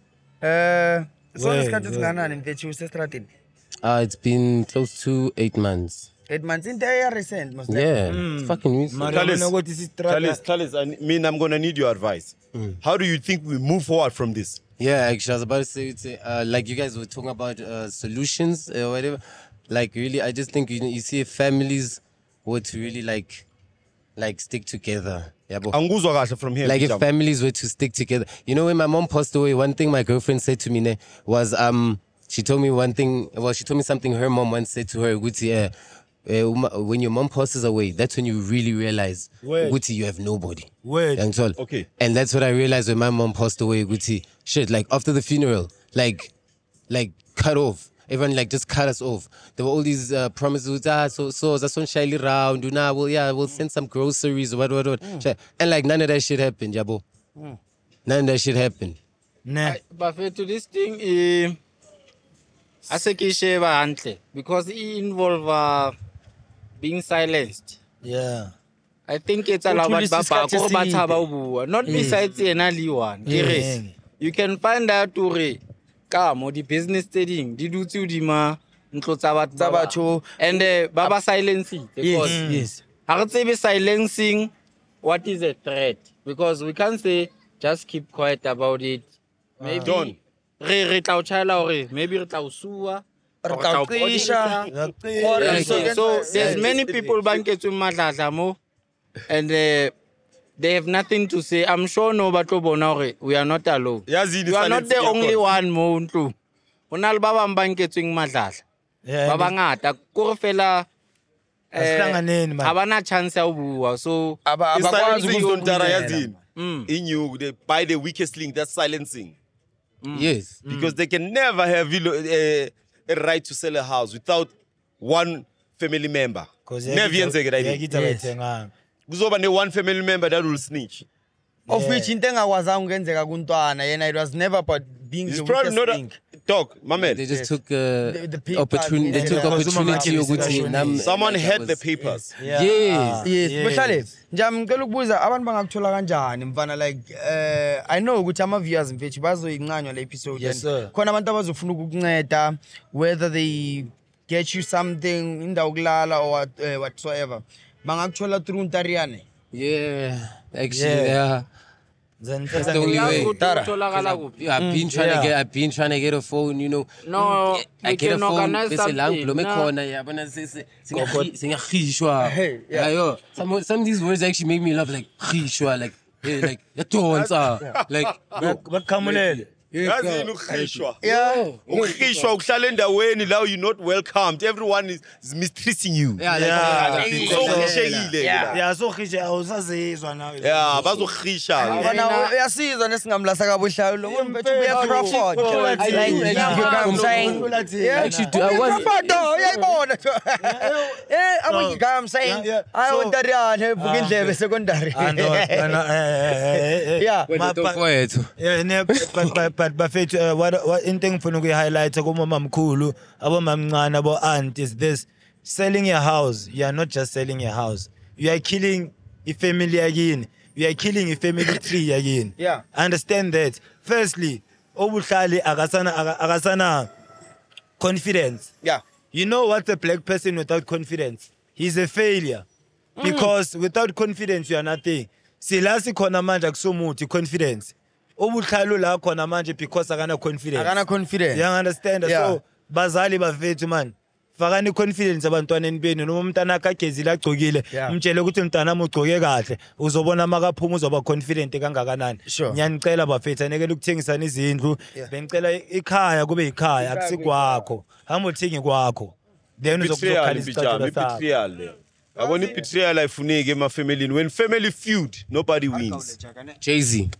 Eh, so Wait, isikhathi wait. singanani mfethu usestratini? Uh, it's been close to eight months. eight months into eya recent most likely. Yeah, it's fucking recent. Mara Talis, mina ukuthi sistrata- Talis, Talis, I mean, I'm going to need your advice. How do you think we move forward from this? Yeah, actually, I was about to say, it's, uh, like you guys were talking about uh, solutions or whatever. Like, really, I just think you, you see if families were to really like, like stick together. Yeah, but Anguzwa kahle from here. like if Jabu. families were to stick together. You know, when my mom passed away, one thing my girlfriend said to me ne, was, um, she told me one thing. Well, she told me something her mom once said to her, Guti, uh, uh, uma- when your mom passes away, that's when you really realize, Word. Guti, you have nobody. Word. Young tall. Okay. And that's what I realized when my mom passed away, Guti. Shit, like after the funeral, like, like cut off. Everyone like just cut us off. There were all these uh, promises. Ah, so so that's on shyly round. Do now, well, yeah, we'll send some groceries. What what what. Mm. Sure. And like none of that shit happened, Jabo. None of that shit happened. Nah. But to this thing, eh, I say ke ba hantle because it involve uh, being silenced. Yeah. I think it's all Ho about tlodisa ba ba isikhathi ko ba eside. tshaba ho bua. Not besides yena le one. Ke re, Yeah. you can find out to re ka mo di business tse ding di dutse hodima ntlo tsa batho Tsa ba batho. bang. And uh, ba ba silencing Yes, because yes. ha re tsebe silencing what is a threat because we can't say just keep quiet about it. Maybe Don't. re re tla o chala hore maybe re tla o sua Re or tla o tla o qisha. podisa. Or Yeah, re so okay. So yes, there's yes. many people banketsweng matlatla mo and uh, they have nothing to say. I'm sure no batlo bona hore we are not alone. Yazi You are not the silence only yakhona. one mo ntlo. Hona le ba bang banketsweng matlatla. Yeah. Ba bangata ko re fela Asihlanganeni, man. ha bana chance ya ho bua. So Aba It's abakwazi silencing Zontara, ukuzibulela. yazini. mm, In you, they buy the weakest link. That's silencing. Yes. Because they can never have you know, a, a right to sell a house without one family member. Never yenzeke like that. yenzeke. Kuzoba ne one family member that will snitch. Of which into engakwazanga ukenzeka kuntwana yena, it was never about being It's the probably weakest not. A, link. Dog, my man. They just Yes. took uh, The- the people- opportunity. They yeah, took yeah. opportunity Yeah. ukuthi Yeah. nam- Someone like, had that the was- papers. Yeah. Yes. Yes, Yes. Buhlale. Njami ngicela ukubuza abantu bangakuthola kanjani mfana like uh, I know ukuthi ama viewers mfethu bazoyincanywa le episode. Yes, and sir. Khona abantu abazofuna ukukunceda whether they get you something indawo kulala or what, uh, whatsoever. Bangakuthola through Ntariane. Yeah, actually, Yeah. yeah. Then That's the only way. Tara. Tolakala kuphi? Yeah, I've been trying yeah. to get, I've been trying to get a phone, you know. No, I we get a can phone. organize Bese la something, ngikhulume nah. khona yabona sese singakhishwa. Hey, yeah. Ayo, some some of these words actually make me laugh like khishwa, like hey, like yadonsa, like bakhamulele. Yazi yini ukukhishwa? Yeah. Ukukhishwa ukuhlala endaweni la you're not welcomed. Everyone is, is mistreating you. yeah, Yeah. like Hey, So yeah. ukhishekile. Yeah. Yeah, so khishe awusazizwa nawe. Yeah, bazokhisha. Bana uyasizwa nesingamlasa kabuhlayo lo muntu mfethu uya Crawford. I Like, do you actually know what I'm come saying? from- Yeah. actually do. I Uya was Crawford though, uyayibona. Yeah, I'm So- you guys I'm saying. Yeah, yeah. I So- want Ntariane vuka Ah, indlebe okay. secondary. And uh, and, uh, eh, eh, eh, Yeah. went Ma- to but- Fowethu. Yeah, ne, but but but bafethu uh, what what into engifuna ukuyi-highlight kumama mkhulu abomamncane abo-aunt is this: selling your house, you are not just selling your house, you are killing ifamily yakini, you are killing ifamily tree yakini. Yeah. Understand that. Firstly, obuhlali akasana aka- akasana confidence. Yeah. You know what's a black person without confidence? He's a failure. Because without confidence, you are nothing. Silasi khona manje akusomuthi confidence. Obuhlalo la khona manje because akana confidence. Akana confidence. You understand? Yeah. So bazali bafethu man. Fakani confidence abantwaneni benu noma umntana akhe agezile agcokile Yeah. mtshele ukuthi mntana wami ugcoke kahle uzobona makaphuma uzoba confident kangakanani. Sure. Ngiyanicela bafethu anekele ukuthengisana izindlu. Yeah. Bengicela ikhaya kube ikhaya Ikhaya akusikwakho. Hamba uthengi kwakho. Then Betrayal, uzokukhala isicathulo bijama, sakho. betrayal. Yabona i-betrayal ayifuneki emafamilini. When family feud, nobody wins. Jay-Z.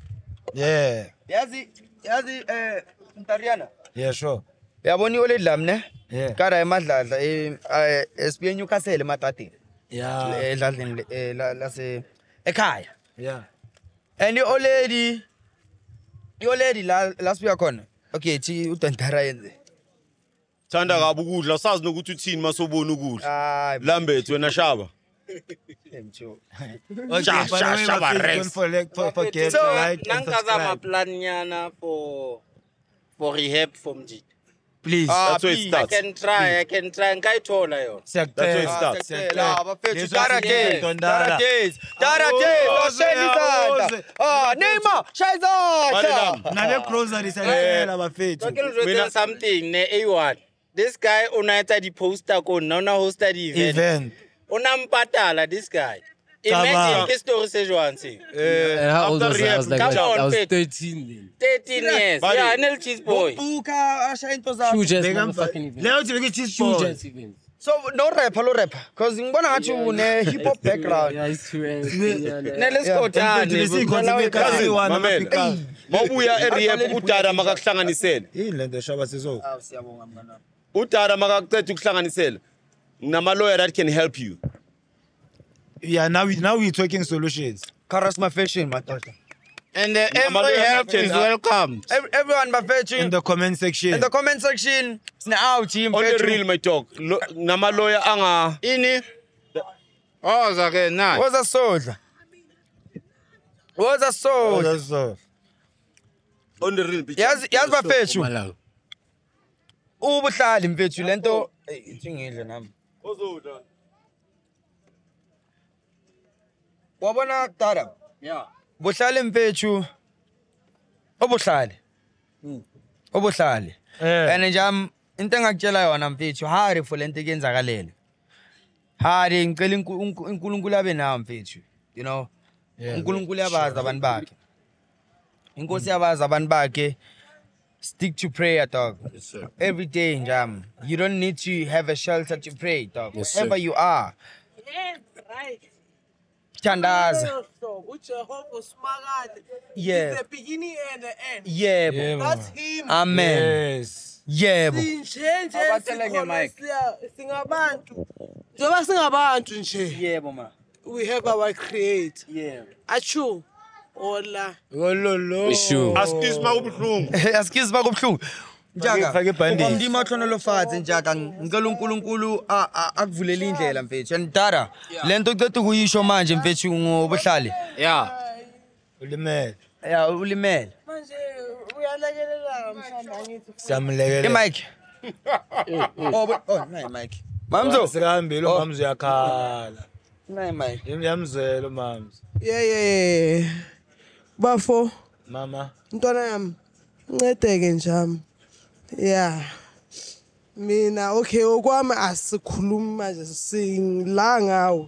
Yeah. Yazi yazi eh Ntariana. Yeah, sure. Yabona iole dlam ne? Yeah. Kara emadladla eh S P Newcastle emathatini. Yeah. Edladleni eh la lase ekhaya. Yeah. And you already you already la last week khona. Okay, thi uDantara yenze. Thanda kabi ukudla, usazi nokuthi uthini masobona ukudla. Hayi, Lambeth wena shaba. mtho. Okay, Sha- by the sha- way, sha- my friends, rest. don't forget, for, forget So, to like and Nankazama subscribe. plan nyana for for rehab for Mjid. Please. Ah, That's where it please. I starts. can try, I can try. Nkayithola yona. Siyacela. That's where it starts. La bafethu Lezo Tara zinto Days. Ntondara. Tara Days. Tara Days. Awuze, Washeli awuze. izandla. Ah, Neymar, shaya Mali izandla. Nale grocery siyacela bafethu. So can you tell something ne A one. This guy unaita di poster ko na una hosta di event. Event. Unampatala this guy. Cabang. Imagine ke story se jwang se. And how old after was I? I was like, Come what? on, I was Pete. thirteen then. thirteen years. Buddy. Yeah, N L cheese boy. Buka ashaya into zakho. Huge ass Bekam- motherfucking event. Leo uthi beke cheese Huge ball. ass event. So no rapper, no rapper. Cause ngibona ngathi une hip hop background. Yeah, it's true. Yeah, Nele skotane. Besikho Cousin, beka mamela. one. Mawubuya e-rehab udara makakuhlanganisela. Yini lento shaba sizo. Ah, siyabonga mngana. Udara makakuceda ukuhlanganisela. Nginama lawyer that can help you. Yeah, now we now we talking solutions. Charisma fashion madoda. And uh, Mama, every you have help to- is welcome. Ev- Everyone bafethu In the comment section. in the comment section sina out team On the real my talk. Lo- Nama lawyer anga. Ini. Oh, zake na. Woza sodla. Woza Oh, sodla. that's so. On the real bitch. Yazi yazi bafethu Malawi. ubuhlali mfethu lento eh ithi ngidle nami. Wabona Tara? Yeah. Buhlali mfethu. Obuhlali. Obuhlali. Eh. And njam into engakutshela yona mfethu hari for lento eyenzakalele. Hari ngicela unku- unku- uNkulunkulu abe nawe mfethu. You know. uNkulunkulu yabazi abantu bakhe. Inkosi yabazi abantu bakhe. Stick to prayer, dog. Yes, sir. Every day, njam. You don't need to have a shelter to pray, dog. Yes, Wherever sir. you are. Yes, right. Thandaza. uJehova usimakade. Yeah. He's the beginning and the end. Yebo. Yeah, That's mama. him. Amen. Yes. Yebo. Sinje nje Abatshele sikhona nge-mic. siya- singabantu. Njengoba singabantu nje. Yebo ma. We have our creator. Yebo. Achu. Ola. Ololo. Sure. Askis ma ubuhlungu. Excuse me kubhlungu. Njaka, Fake bandage. umndima ohlonelo fathe njaka ngicela uNkulunkulu a- a- akuvulele indlela mfethu. And Dara, lento oceda ukuyisho manje mfethu ngobuhlali. Yeah. Ulimele. Yeah, ulimele. Manje uyalekelela mhlamba ngithi. Siyamlekelela. Mike. Oh, but- oh, nayi Mike. Mamzo. Sikahambile Oh. umamzo uyakhala. Nayi Mike. Yamzwela umamzo. Yeah yeah yeah. Bafo, Mama. ntwana yami. Ncedeke njami. Yeah. Mina okay okwami asikhulumi manje singila ngawo.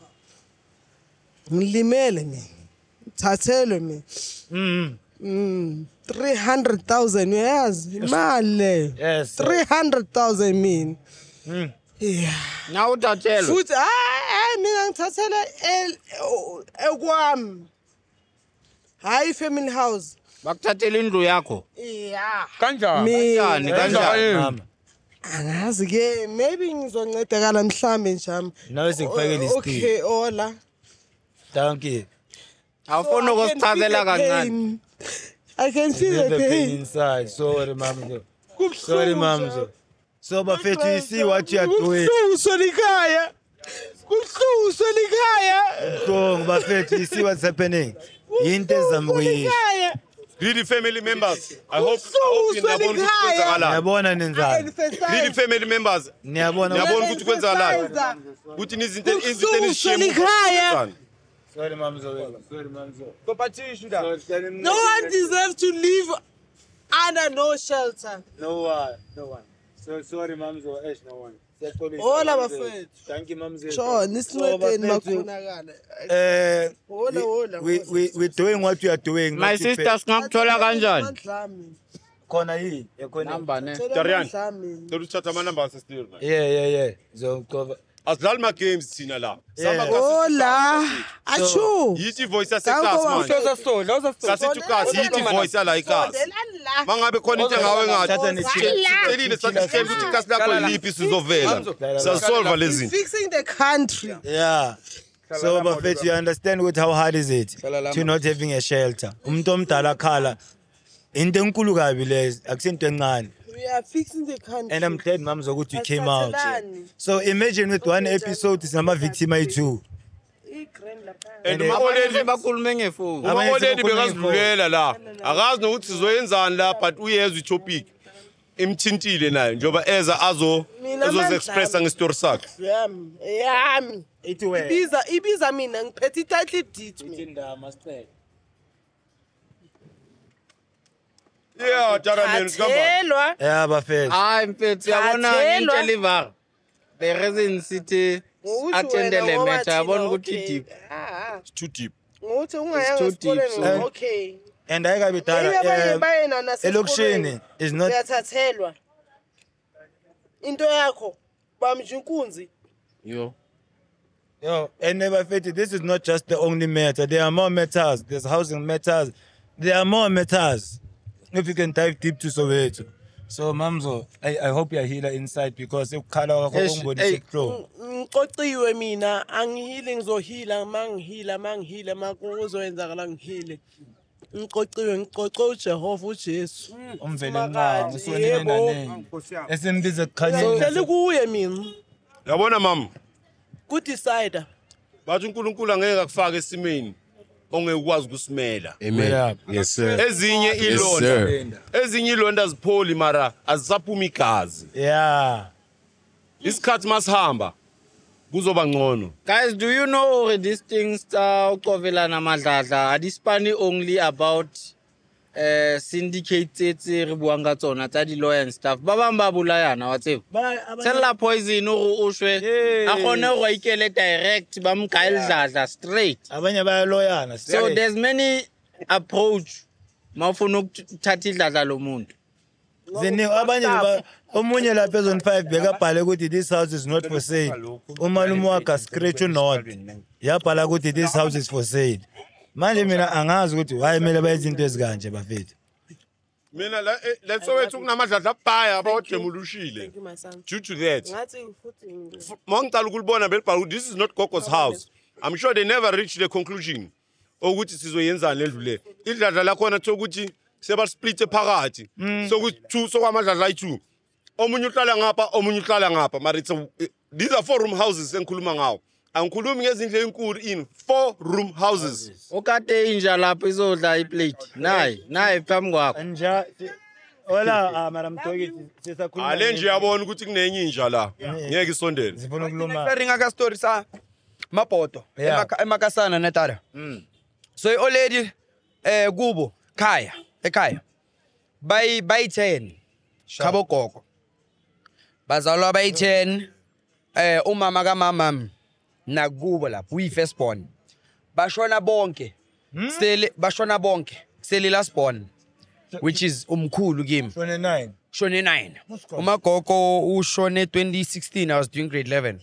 Ngilimele mina. Thathelwe mina. Mhm. Mm. three hundred thousand uyazi imali. Yes. three hundred thousand mina. Mm. Yeah. Now uthathelwe. Futhi hayi mina ngithathela el- ekwami. Hayi family house. Bakuthathela indlu yakho. Yeah. Kanjani? Kanjani kanjani? Mama. Angazi ke maybe ngizoncedakala mhlambe njami. Nawe sikufakela O- isipili. Okay, ola. Thank you. Awufuna So I can ukusichazela feel the kancane. pain. I can feel Feel the the pain pain. inside. Sorry, mamzo. Kubuhlungu Sorry, mamzo. njalo. So, bafethu, you see what you are doing. Kubuhlungu solikhaya. Kubuhlungu solikhaya. Strong, bafethu, you see what's happening. Yinto ezama ukuyisho. Solikhaya. Greedy family members. I hope, I hope niyabona ukuthi kwenzakalani. Niyabona nenzalo. Greedy family members. Niyabona. Niyabona ukuthi kwenzakalani. Ukuthi nizinto izinto enishiye. Sorry, mamzo. Sorry, mamzo. Kopathishu da. No one deserves to live under no shelter. No one. No one. So sorry, mamzo. Eish, no one. Hola bafethu. Thank you, mamzo. Sure, nisincedeni makhonakala. Eh, Hola hola. we we we doing what we are doing. My not to sister pay. singakuthola kanjani? Mandlami. Khona yini? Yakhona. Number ne. Darian. Mandlami. Don't chat ama numbers still. Yeah, yeah, yeah. Zocover. Asidlali ma games thina la. Yeah. Hola. Achu. Yithi voice yaseclass manje. Uzoza so, uzoza so. Sasithi ukasi yithi voice yala iclass. Mangabe khona into engawe ngathi. Thatha ne-chill. Elile sathi sihleli ukuthi ikasi lakho liphi sizovela. Siyasolve lezi. Fixing the country. Yeah. So, but you understand with how hard is it to not having a shelter. Umuntu omdala khala. Into enkulu kabi lezi, akusento encane. We are fixing the country. And I'm glad mams ukuthi you came out. Asithathelani. So imagine with one episode sinama victim ayi-two. I-grand lapha. And And, uma uh, already bakhulume ngefoni. uma Abanye already sebekhuluma bekazivulela la. Akazi nokuthi sizoyenzani la but uyezwe itopic. Imthintile naye njoba eza azo Mina ezoze expressa ngestory sakhe. Yami. Yami. Ithi wena. Ibiza ibiza mina ngiphethe i-title deed mina. Yeah, Jaramin, come on. Thathelwa. Yeah, bafethu. Hayi mfethu yabona Thathelwa. ngintshela ivara. The reason sithi Ngokuthi attende wena le ngoba matter yabona thina, ukuthi okay. deep. Ah, It's too deep. ngokuthi ungayanga It's too deep, esikoleni so- okay. And ayikabi Maybe abanye dala. bayena nasesikoleni. Elokishini is not Uyathathelwa. Into yakho bamje inkunzi. Yo. Yo, and never fit. This is not just the only matter. There are more matters. There's housing matters. There are more matters. If you can dive deep to Soweto. So, Mamzo, I, I hope you're here inside because if color Eish, hey. flow. Ngiqoqiwe mina angihile ngizohila mangihila mangihila makuzoyenzakala ngihile. Ngiqoqiwe ngiqoqwe uJehova uJesu. Umvele Umakade, nqa usonele yebo. naneni. Esimbiza Ngihleli kukhanya. kuye mina. Yabona mama, Ku decider. bathi uNkulunkulu angeke akufake esimeni ongekwazi ukusimela. Amen. Yes, sir. Ezinye Yes, ilonda, sir. ezinye ilonda zipholi mara azisaphuma igazi. Yeah. Isikhathi masihamba kuzoba ngcono. Guys, do you know these things uh uqovelana amadladla adispani only about uh syndicates tse re buang ka tsona tsa di lawyer and stuff. Ba bang ba bulayana wa tsebo. Tshela poison o o shwe a gone go ikele direct ba mkae ldladla straight. Abanye bayaloyana. So there's many approach mawufuna ukuthatha idladla lo muntu. Ziningi abanye ba omunye lapha ezone five bekabhale ukuthi this house is not for sale. Umalume wakhe scratch not. Yabhala ukuthi this house is for sale. Manje mina angazi ukuthi why mele bayenza into ezikanje bafethu. Mina la letso wethu kunamadladla abhaya abawodemolushile. Thank you my son. Due to that, Ngathi futhi mangicala ukulibona belibhala this is not Gogo's house. I'm sure they never reached the conclusion ukuthi sizoyenzani lendlu le. Idladla lakhona thokuthi sebasplite phakathi soku sokwamadladla ayi-two omunye uhlala ngapha omunye uhlala ngapha mara it's a, these are four room houses engikhuluma ngawo angikhulumi ngezindlu ezinkulu in four room houses okade inja lapho izodla iplate nayi nayi phambi kwakho nja Ola mara mtoki sisakhuluma ale nje yabona ukuthi kunenye inja la ngeke isondele sifuna ukuluma ringa ka story sa Mapoto emakasana netara so i lady eh kubo khaya ekhaya bayi bayi ten khabo gogo bazalwa bayi ten eh umama kamama nakubo lapho uyi first born bashona bonke sele bashona bonke sele last born which is umkhulu kimi twenty-nine shone nine umagogo ushone twenty sixteen I was doing grade eleven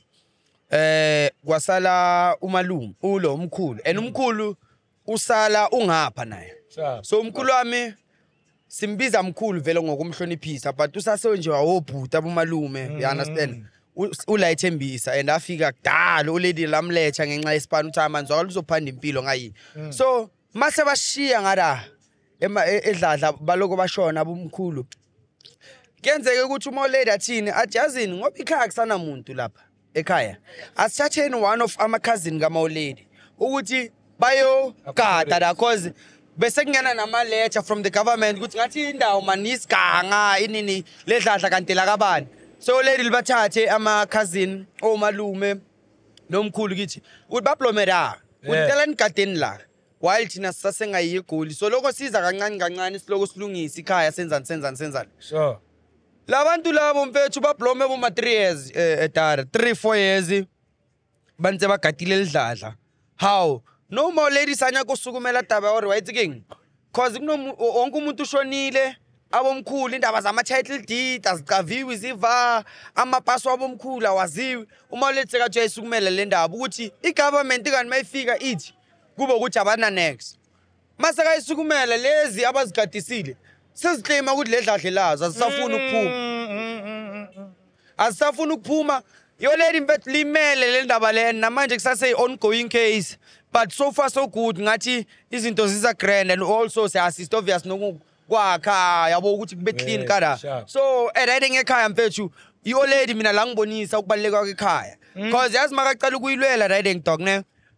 eh kwasala umalume ulo umkhulu and umkhulu usala ungapha naye so umkhulu wami simbiza mkhulu vele ngokumhloniphisa but usase nje wawobhuta abumalume you understand ula ethembisa and afika kudala ulady lamletha ngenxa yesipani uthi amanzi waluzophanda impilo ngayi so mase bashiya ngara ema edladla baloko bashona abumkhulu kenzeke ukuthi uma lady athini athi yazini ngoba ikhaya kusana umuntu lapha ekhaya asithatheni one of ama cousin ngama lady ukuthi bayo gada la cause bese kungena nama letter from the government ukuthi ngathi indawo manisiganga inini ledladla kanti la kabani so lady libathathe ama cousin omalume nomkhulu kithi ukuthi baplomera untela nigadeni la while thina sasengayi egoli so lokho siza kancane kancane siloko silungisa ikhaya senzani senzani senzani sure labantu labo mfethu bablome bo ma three years etara three four years banze bagadile lidladla how no more ladies anya kusukumela taba or right king cause kuno wonke umuntu ushonile abomkhulu indaba zama title deed azicaviwe iziva amapaso abomkhulu awaziwe uma lethe ka Joyce kumele le ndaba ukuthi igovernment kani mayifika ithi kube ukuthi abana next masaka isukumela lezi abazigadisile seziclaima ukuthi ledladle lazo azisafuna ukuphuma azisafuna ukuphuma yo lady mfethu limele le ndaba le namanje kusase ongoing case but so far so good ngathi izinto ziza grand and also se assist obvious nokwakha yabo ukuthi kube clean kada so riding ekhaya mfethu yo lady mina la ngibonisa ukubaleka kwekhaya because yazi makacala ukuyilwela riding dog ne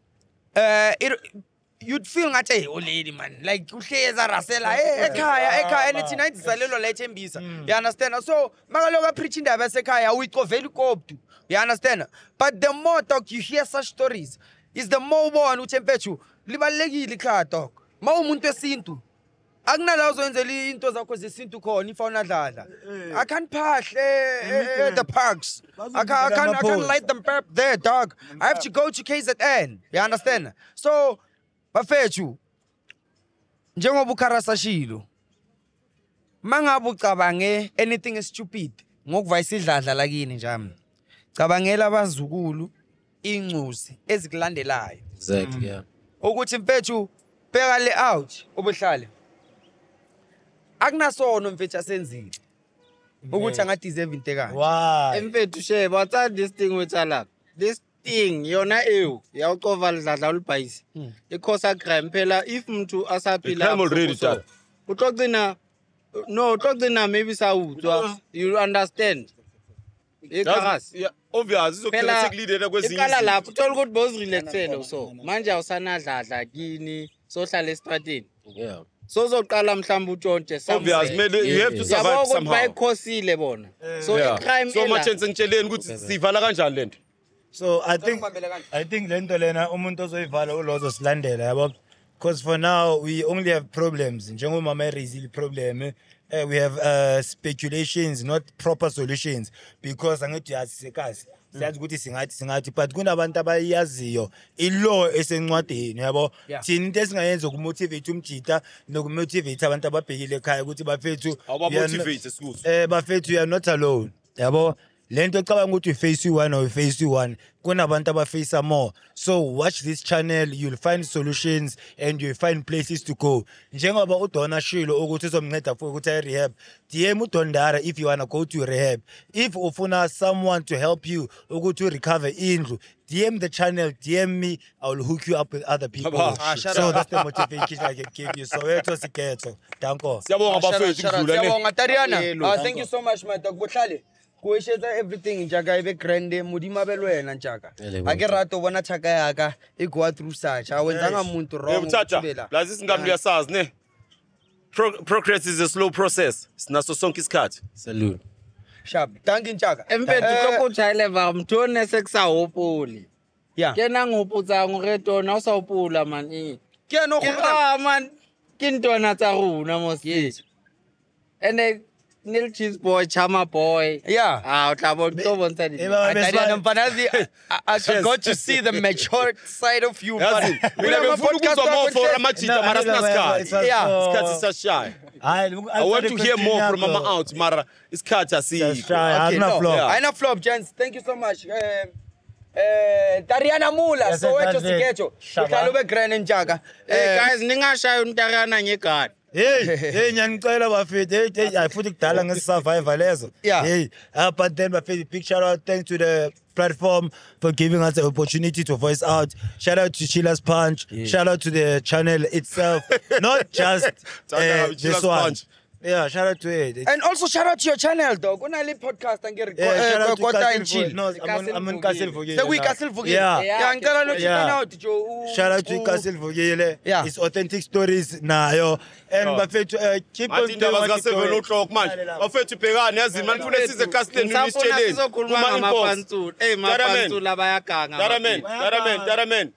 eh you'd feel ngathi hey o lady man like uhleza rasela ekhaya ekhaya nithi nayithi salelo la ethembisa you understand so makaloka preach indaba yasekhaya uyicovela ikoptu you understand but the more talk you hear such stories is the more ubona uthi mfethu libalekile ikhaya dog ma umuntu wesintu akunala uzenzela into zakho zesintu khona ifana dlala I can't phahle the parks I can't I can't, I can't light them up there dog I have to go to K Z N you understand so bafethu njengoba ukharasa shilo mangabe ucabange anything is stupid ngokuvayisa idladla lakini njami cabangela abazukulu incuzi ezikulandelayo exactly yeah ukuthi mfethu bheka le out ubuhlale akunasono mfethu asenzile ukuthi angadeserve into ekanje why mfethu sheba what's this thing with alak this thing yona ewu yawucova lidladla ulibhayisi ikhosa crime phela if umuntu asaphila uxoxina no uxoxina maybe sawuthwa you understand ekhas yeah obvious izogcina sekuleader kwezinye ikala lapho uthola ukuthi boz relaxele so manje awusanadladla kini sohlala estrateni yeah so zoqala mhlamba utshontshe obvious you have to survive somehow bayikhosile bona so icrime so much ngitsheleni ukuthi sivala kanjani lento so I think I think lento lena umuntu ozoyivala ulozo silandela yabo because for now we only have problems njengoba mama erezile problem uh, we have uh, speculations not proper solutions because angithi yasisekazi siyazi ukuthi singathi singathi but kunabantu abayaziyo ilaw esencwadeni yabo thina into esingayenza ukumotivate umjita nokumotivate abantu ababhekile ekhaya ukuthi bafethu abamotivate esikuzo eh bafethu you are not alone yabo lento ecabanga ukuthi face one or face one kunabantu abafacea more. So watch this channel, you'll find solutions and you'll find places to go. Njengoba uDona shilo ukuthi uzomnceda for ukuthi ay rehab, D M uDondara if you wanna go to rehab. If ufuna someone to help you ukuthi recover indlu, D M the channel, D M me, I will hook you up with other people. Ah, So that's the motivation I can give you. So eto siketho. Danko. Siyabonga bafethu kudlula ne. Siyabonga Tariana. Ah, thank you so much my dog. Bohlale. Kuesheza everything njaka ibe grande mudima belwena njaka. Ake rato bona chaka yaka e go through such. Awenzanga umuntu wrong. Ebuthatha. Lazi singami liyasazi ne. Progress is a slow process. Sinaso sonke isikhathi. Salute. Sharp. Thank you njaka. Emfethu lokho jayile va mthone sekusahopoli. Yeah. Kena ngopotsa ngore tona o sa hopola man e. Ke no Ke ah man ke ntona tsa rona mos. Yes. And then Nil cheese boy, chama boy. Yeah. Ah, utabo to bonta di. Tariana Mpanazi, I, I got to see the mature side of you. Yazi, mina befuna ukuzwa more for amachita mara sinasikhathi. Yeah. Isikhathi sisashaya. I want to hear more from Mama Out, mara isikhathi asikho. Okay, no. flop. I know flop, gents. Thank you so much. Um, uh, Tariana Mula, so wecho sikecho. Uhlalo be grand njaka. Hey guys, ningashayo uNtariana ngegadi. Hey, hey, nyanicela bafethu. Hey, hey, I futhi kudala ngesisurvivor lezo. Yeah. Hey, uh, but then bafethu, big shout out, thanks to the platform for giving us the opportunity to voice out. Shout out to Chilla's Punch. Yeah. Shout out to the channel itself, not just uh, this one. Punch. Yeah, shout out to it. It's And also shout out to your channel, dog. Unali podcast and get yeah, shout out to Kota Castle and chill. Vogel. No, I'm on, I'm on Castle Vogel. So we Castle Vogel. Yeah. Yeah, ngicela no chicken Yeah. out Joe. Shout out to Castle Vogel. Yeah. It's authentic stories nayo. And Oh. bafethu, uh, keep on Mathi doing indaba what zika you're seven doing. o'clock manje. Bafethu bhekani yazi manje ufuna size casting Ngisafuna nisitsheleni. sizokhuluma Kuma inbox. ngamapantsula. Eh mapantsula bayaganga. Daramen, Daramen, Daramen.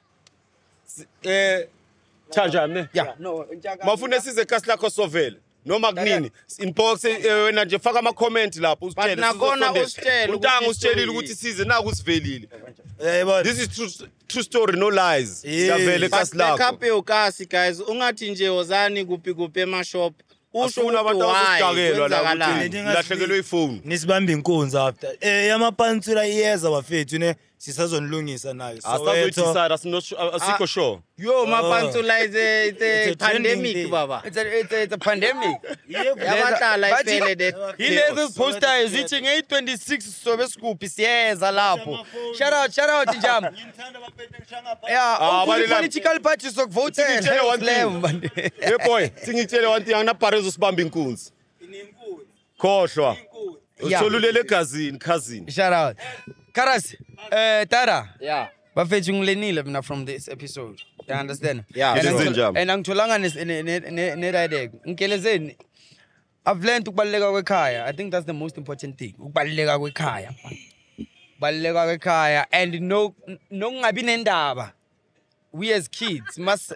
Eh Chanjani ne? Yeah, no, njaka. Mafuna size cast lakho sovele. Noma kunini inbox wena nje faka ama comment lapho usitshele nakhona usitshele untanga ukuthi usitshelile story. ukuthi size naku sivelile. Yeah, but This is true, true story, no lies. Yeah. Siyavele cast lakho. Backup yokasi guys, ungathi nje wozani kuphi kuphi ema shop. Usho Ufuna abantu abasidakelwa la kwenzakalani. ukuthi lahlekelwe ifone. nisibambe inkunzi after. Eh yamapantsula iyeza bafethu ne sisazonilungisa nayo. So Asazoyithi wetho- side asinot asikho sure. Yo mapantsula is a, it's a, It's a trending pandemic thing. baba. It's a, it's a, it's a pandemic. Yabahlala Bathi- ifele de. Yilezi poster ezithi nge twenty-six sobe sikuphi siyeza lapho. Shout out, shout out Njam. Yeah, Ah, all bali la- political parties sokuvote. Ngitshele one thing. Hey boy, singitshele one thing angina Paris usibamba inkunzi. Khohlwa. Yeah. Utholulele egazini, cousin. Shout out. Karas, uh, Tara. Yeah. Bafethu ngilenile mina from this episode. You understand? Yeah. And Ngilenze angithola- njani? And angitholanga ne ne ne ne radek. Ngikelezeni. I've learned ukubaleka kwekhaya. I think that's the most important thing. Ukubaleka kwekhaya. Ukubaleka kwekhaya and no nokungabi nendaba. We as kids must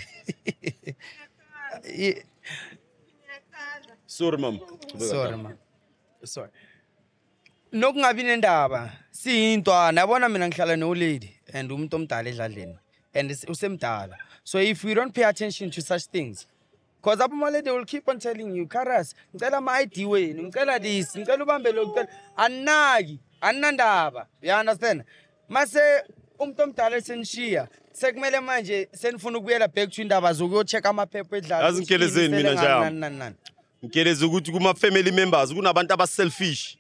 Yeah, Sorry mama. sorry man. Sorry. Nokungabi nendaba. Siyintwana yabona mina ngihlala no lady and umuntu omdala edladleni and is- usemdala. So if we don't pay attention to such things, because aboma lady will keep on telling you, Karas, ngicela ama I D wenu, ngicela this, ngicela ubambe lo, ngicela anaki, anandaba. You understand? Mase umuntu omdala senishiya, sekumele manje senifuna ukubuyela back to indaba zokuyocheck amaphepha edlala. Yazi ngikelezeni mina nje yami. Nani, nani, nani. Ngikeleza ukuthi kuma family members kunabantu aba selfish.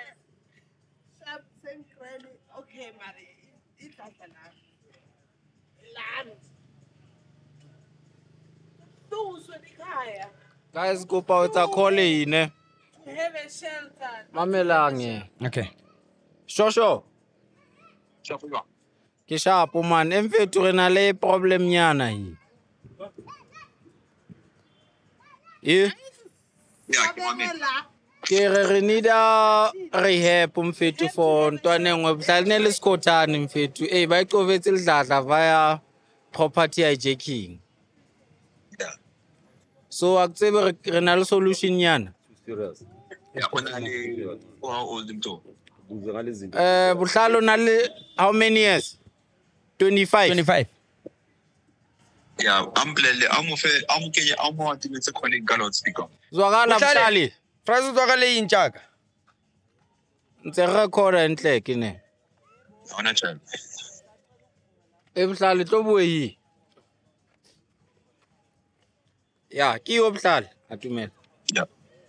Okay, Mari. Ihlahla lami. Lami. Luswe ekhaya. Guys kupa wetsa call yine. Have a shelter. Mamelange. Okay. Shosho. Ke shapo man, emfethu re na le problem nyana hi. Eh, Abengela. ke re re need a rehab mfethu for ntwana engwe buhlale le skothani mfethu. Eh, ba iqovetse lidladla via property hijacking. So akutsebe re- re na le solution nyana. Eh, buhlalo na le how many years? twenty-five. twenty-five. Yeah, I'm playing. I'm off. I'm getting. I'm wanting to call in Galot speaker. Zwakala Buhlale. buhlali. Frazi uzwakale yintshaka. ntse re recorda ntle ke ne. Hona tjena. E Buhlali tlo buehi. Ya, ke yo Buhlali, a tumela. Yeah.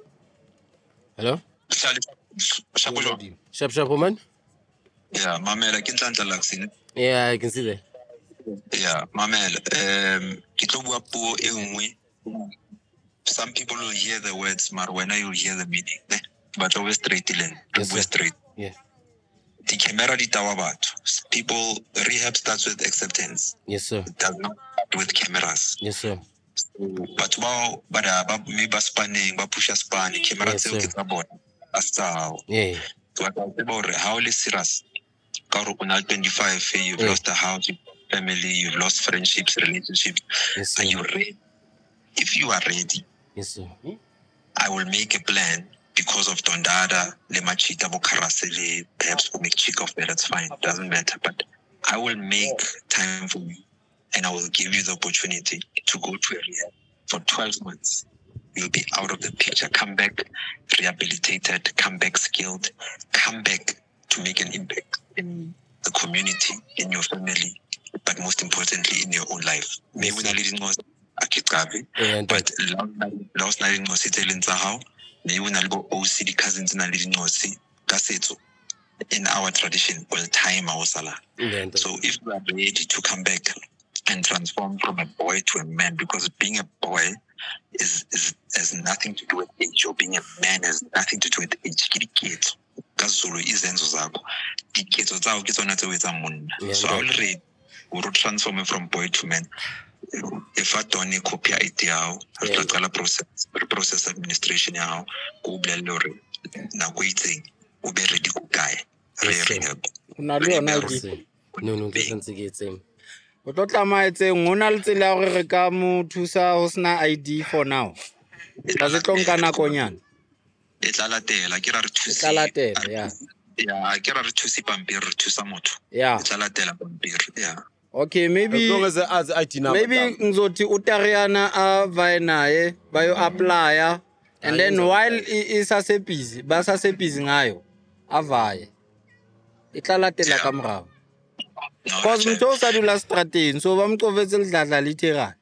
Hello? Buhlali, Shapolo. Shap Shap woman? Yeah, mamela ke ntla laksine. Yeah, I can see that. Yeah, mamela. Um, ke tlo bua puo e nngwe. Some people will hear the words, but when you hear the meaning, eh? But always straight in, Yes, sir. always straight. Yeah. The camera di tawa batho. People, rehab starts with acceptance. Yes, sir. It does not start with cameras. Yes, sir. But bao bada ba me ba spanning ba pusha span camera Yes, tseo sir. ke tsa bona a tsao. Yeah. So I say about how le serious. Ka ro kuna twenty-five, you've Yeah. lost a house, family, you've lost friendships, relationships. Yes, sir. Are you ready? If you are ready, Yes, sir. I will make a plan because of Tondada, le machita bo karasele, perhaps we'll make chick of it, that's fine, doesn't matter. But I will make time for you and I will give you the opportunity to go to a rehab for twelve months. You'll be out of the picture. Come back rehabilitated, come back skilled, come back to make an impact in the community, in your family, but most importantly, in your own life. Maybe Yes, we not akikavi, Yeah, and but last night in Nosite Lintahao, maybe we not go O C D cousins in a little Nosi, Kaseto. In our tradition, all time our sala. Yeah, and So if you are ready to come back and transform from a boy to a man, because being a boy is, is has nothing to do with age, or being a man has nothing to do with age. Kids, Kazulu izenzo zakho. Diketso tsa ke tsona tse o etsa monna. Yeah, So I will read or transform from boy to man. If I don't copy I D ya re tla qala process re process administration ya hao go bolelle hore nako e itseng o be ready go kae re Yes, sir. rehab. Una le yona Yes, ke. sir. No, no, ke sentse ke etseng. O tlo tlamaetseng ho na le tsela ya hore re ka mo thusa ho sena I D for now. Ka se tlo nka nakonyana. E tla latela ke ra re E thusi. tla latela, ya. Ya ke ra re thusi pampiri re thusa motho. Ya. E tla latela pampiri, ya. Okay, As maybe long as as I T number. maybe ngizothi uTariana avaye naye bayo applya and then while isase busy basase busy ngayo avaye. Itla latela ka morao. No, Cause tjhe. motho o sa dula strateng so ba mqovetse ledladla literally.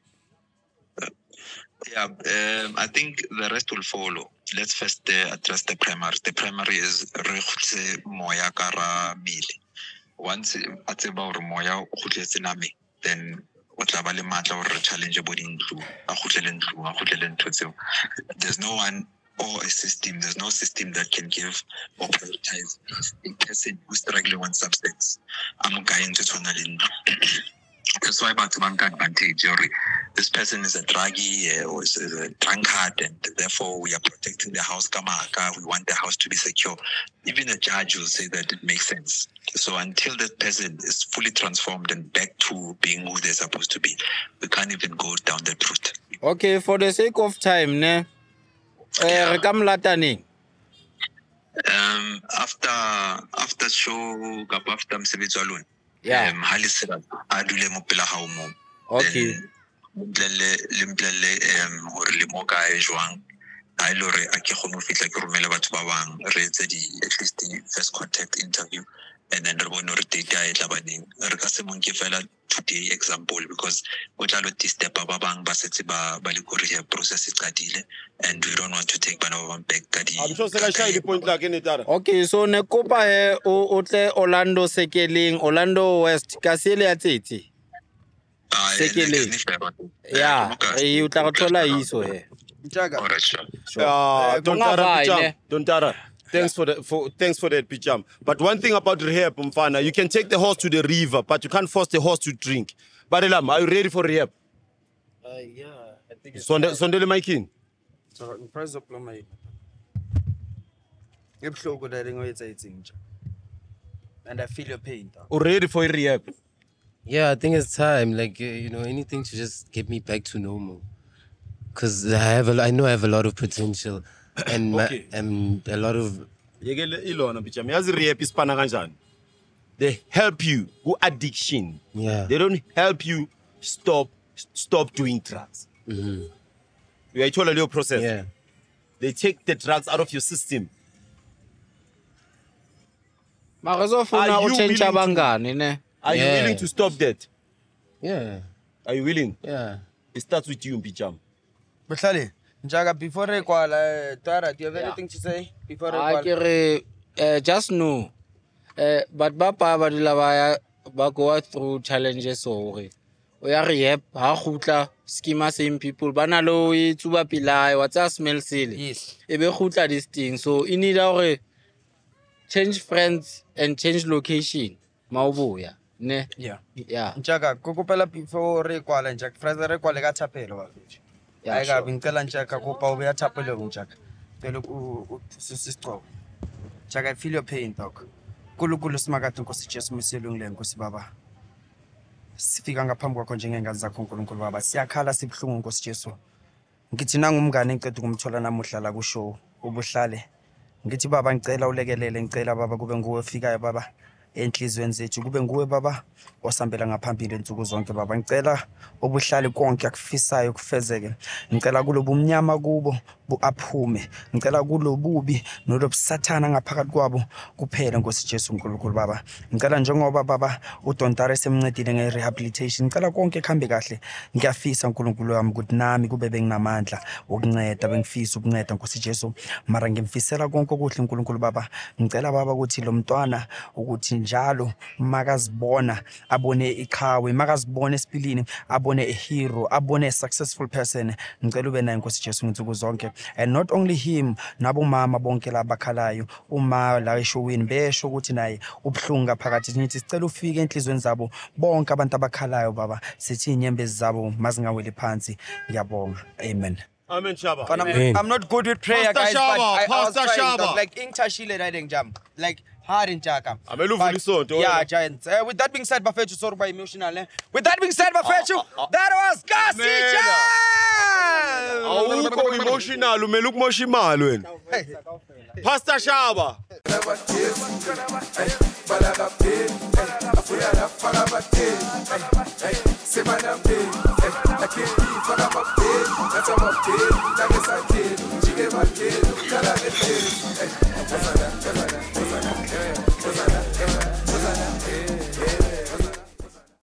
Yeah, um, I think the rest will follow. Let's first uh, address the primary. The primary is re khutse moya kara mili. Once a tseba hore moya o khutletse name, then o tla ba le matla hore re challenge body ntlo, a khutlele ntlo, a khutlele ntlo tseo. There's no one or a system, there's no system that can give or prioritize a person who's struggling with substance. I'm a guy into tonalin. That's why about to bank advantage. Or this person is a druggie uh, or is is a drunkard, and therefore we are protecting the house. Kamaka, we want the house to be secure. Even a judge will say that it makes sense. So until that person is fully transformed and back to being who they're supposed to be, we can't even go down that route. Okay, for the sake of time ne eh re ka mlata neng? Um, after after show, kapa after msebetsi wa lona. Yeah. Um, ha le sera a dule mo pela ga o mo. Okay. Mplele le mplele um hore le mo kae jwang. A ile hore a ke kgone ho fitla ke romele batho ba bang re etse di at least the first contact interview, and then re bone hore data e tla ba neng. Re ka se monke fela today example because o tla lo step ba bang ba setse ba ba le go rehab process e qadile, and we don't want to take bana ba bang back ka di. I'm sure se ka shaya di point la ke ne tara. Okay, so ne kopa he o o tle Orlando Sekeleng, Orlando West ka se le ya tsetse. Ah, Sekeleng. Yeah, e o tla go thola iso he. Jaga. Alright, sure. Uh, don't tara Ungavai, Picham. ne? Don't tara. Thanks for the for thanks for that Picham. But one thing about rehab, Mfana, you can take the horse to the river, but you can't force the horse to drink. Barelam, are you ready for rehab? Uh, yeah, I think it's Sonde sondele my king. so in price of ploma. Ebuhloko la rengo etsa etseng nja. And I feel your pain. dog. Are ready for rehab? Yeah, I think it's time. Like uh, you know, anything to just get me back to normal. Cause I have, a, I know I have a lot of potential, and my, Okay. and a lot of. Yekele ilona Picham. Yazi rehab ispana kanjani? They help you with addiction. Yeah. They don't help you stop stop doing drugs. Mhm. You are told your process. Yeah. They take the drugs out of your system. Mara uzofuna Are you uchange willing to- abangani ne. Are you Yeah. willing to stop that? Yeah, Are you willing? yeah. It starts with you, Mpicham. Buhlale, Njaka, before re kwala, Tara, do you have Yeah. anything to say before re I kwala? kere uh, just know uh, but ba pa ba dula ba ba go through challenges so re o ya re yep ha khutla schema same people bana lo e tsuba pilai wa tsa smell sile Yes. e be khutla this thing so you need our change friends and change location maubuya ne Yeah. yeah Njaka, kokopela before re kwala, Njaka, fraza re kwala ka thapelo ba futhi. Yeah, Ayika sure. bingicela Njaka kopa ube ya thapelo Njaka. Phela u sisiqo. Njaka, I feel your pain dog. Kulukulu simakade Nkosi Jesu miselungile Nkosi baba. Sifika ngaphambi kwakho njengengazi zakho uNkulunkulu baba. Siyakhala sibhlungu Nkosi Jesu. Ngithi nangumngane engicela ukumthola namuhla la kushow ubuhlale. Ngithi baba ngicela ulekelele ngicela baba kube nguwe ofikayo baba enhlizweni zethu kube nguwe baba osambela ngaphambili insuku zonke baba ngicela ubuhlale konke akufisayo kufezeke ngicela kulobu umnyama kubo buaphume ngicela kulobubi nolobusathana ngaphakathi kwabo kuphela Nkosi Jesu uNkulunkulu baba ngicela njengoba baba uDontare semncedile ngerehabilitation ngicela konke kuhambe kahle ngiyafisa uNkulunkulu wami ukuthi nami kube benginamandla ukunceda bengifisa ukunceda Nkosi Jesu mara ngimfisela konke okuhle uNkulunkulu baba ngicela baba ukuthi lo mntwana ukuthi njalo makazibona abone iqhawe makazibona esipilini abone a hero abone a successful person ngicela ube naye Nkosi Jesu nginsuku zonke and not only him nabo mama bonke labakhalayo uma la eshowini besho ukuthi naye ubhlungu ngaphakathi nithi sicela ufike enhlizweni zabo bonke abantu abakhalayo baba sithi inyembezi zabo mazingaweli phansi ngiyabonga amen. Amen, Shaba. But I'm, Amen. I'm not good with prayer, Pastor guys. But Shaba, I, I was Pastor trying, Shaba. dog. Like in Tashile riding jam, like hard in Chaka. Amelu But- Vulisonto, Yeah, wena. giants. Uh, with that being said, Bafechu sorry by emotional. Eh? With that being said, Bafechu, that was Kasi Awukho emotional, umele ukumosha imali wena. Pastor Shaba. That's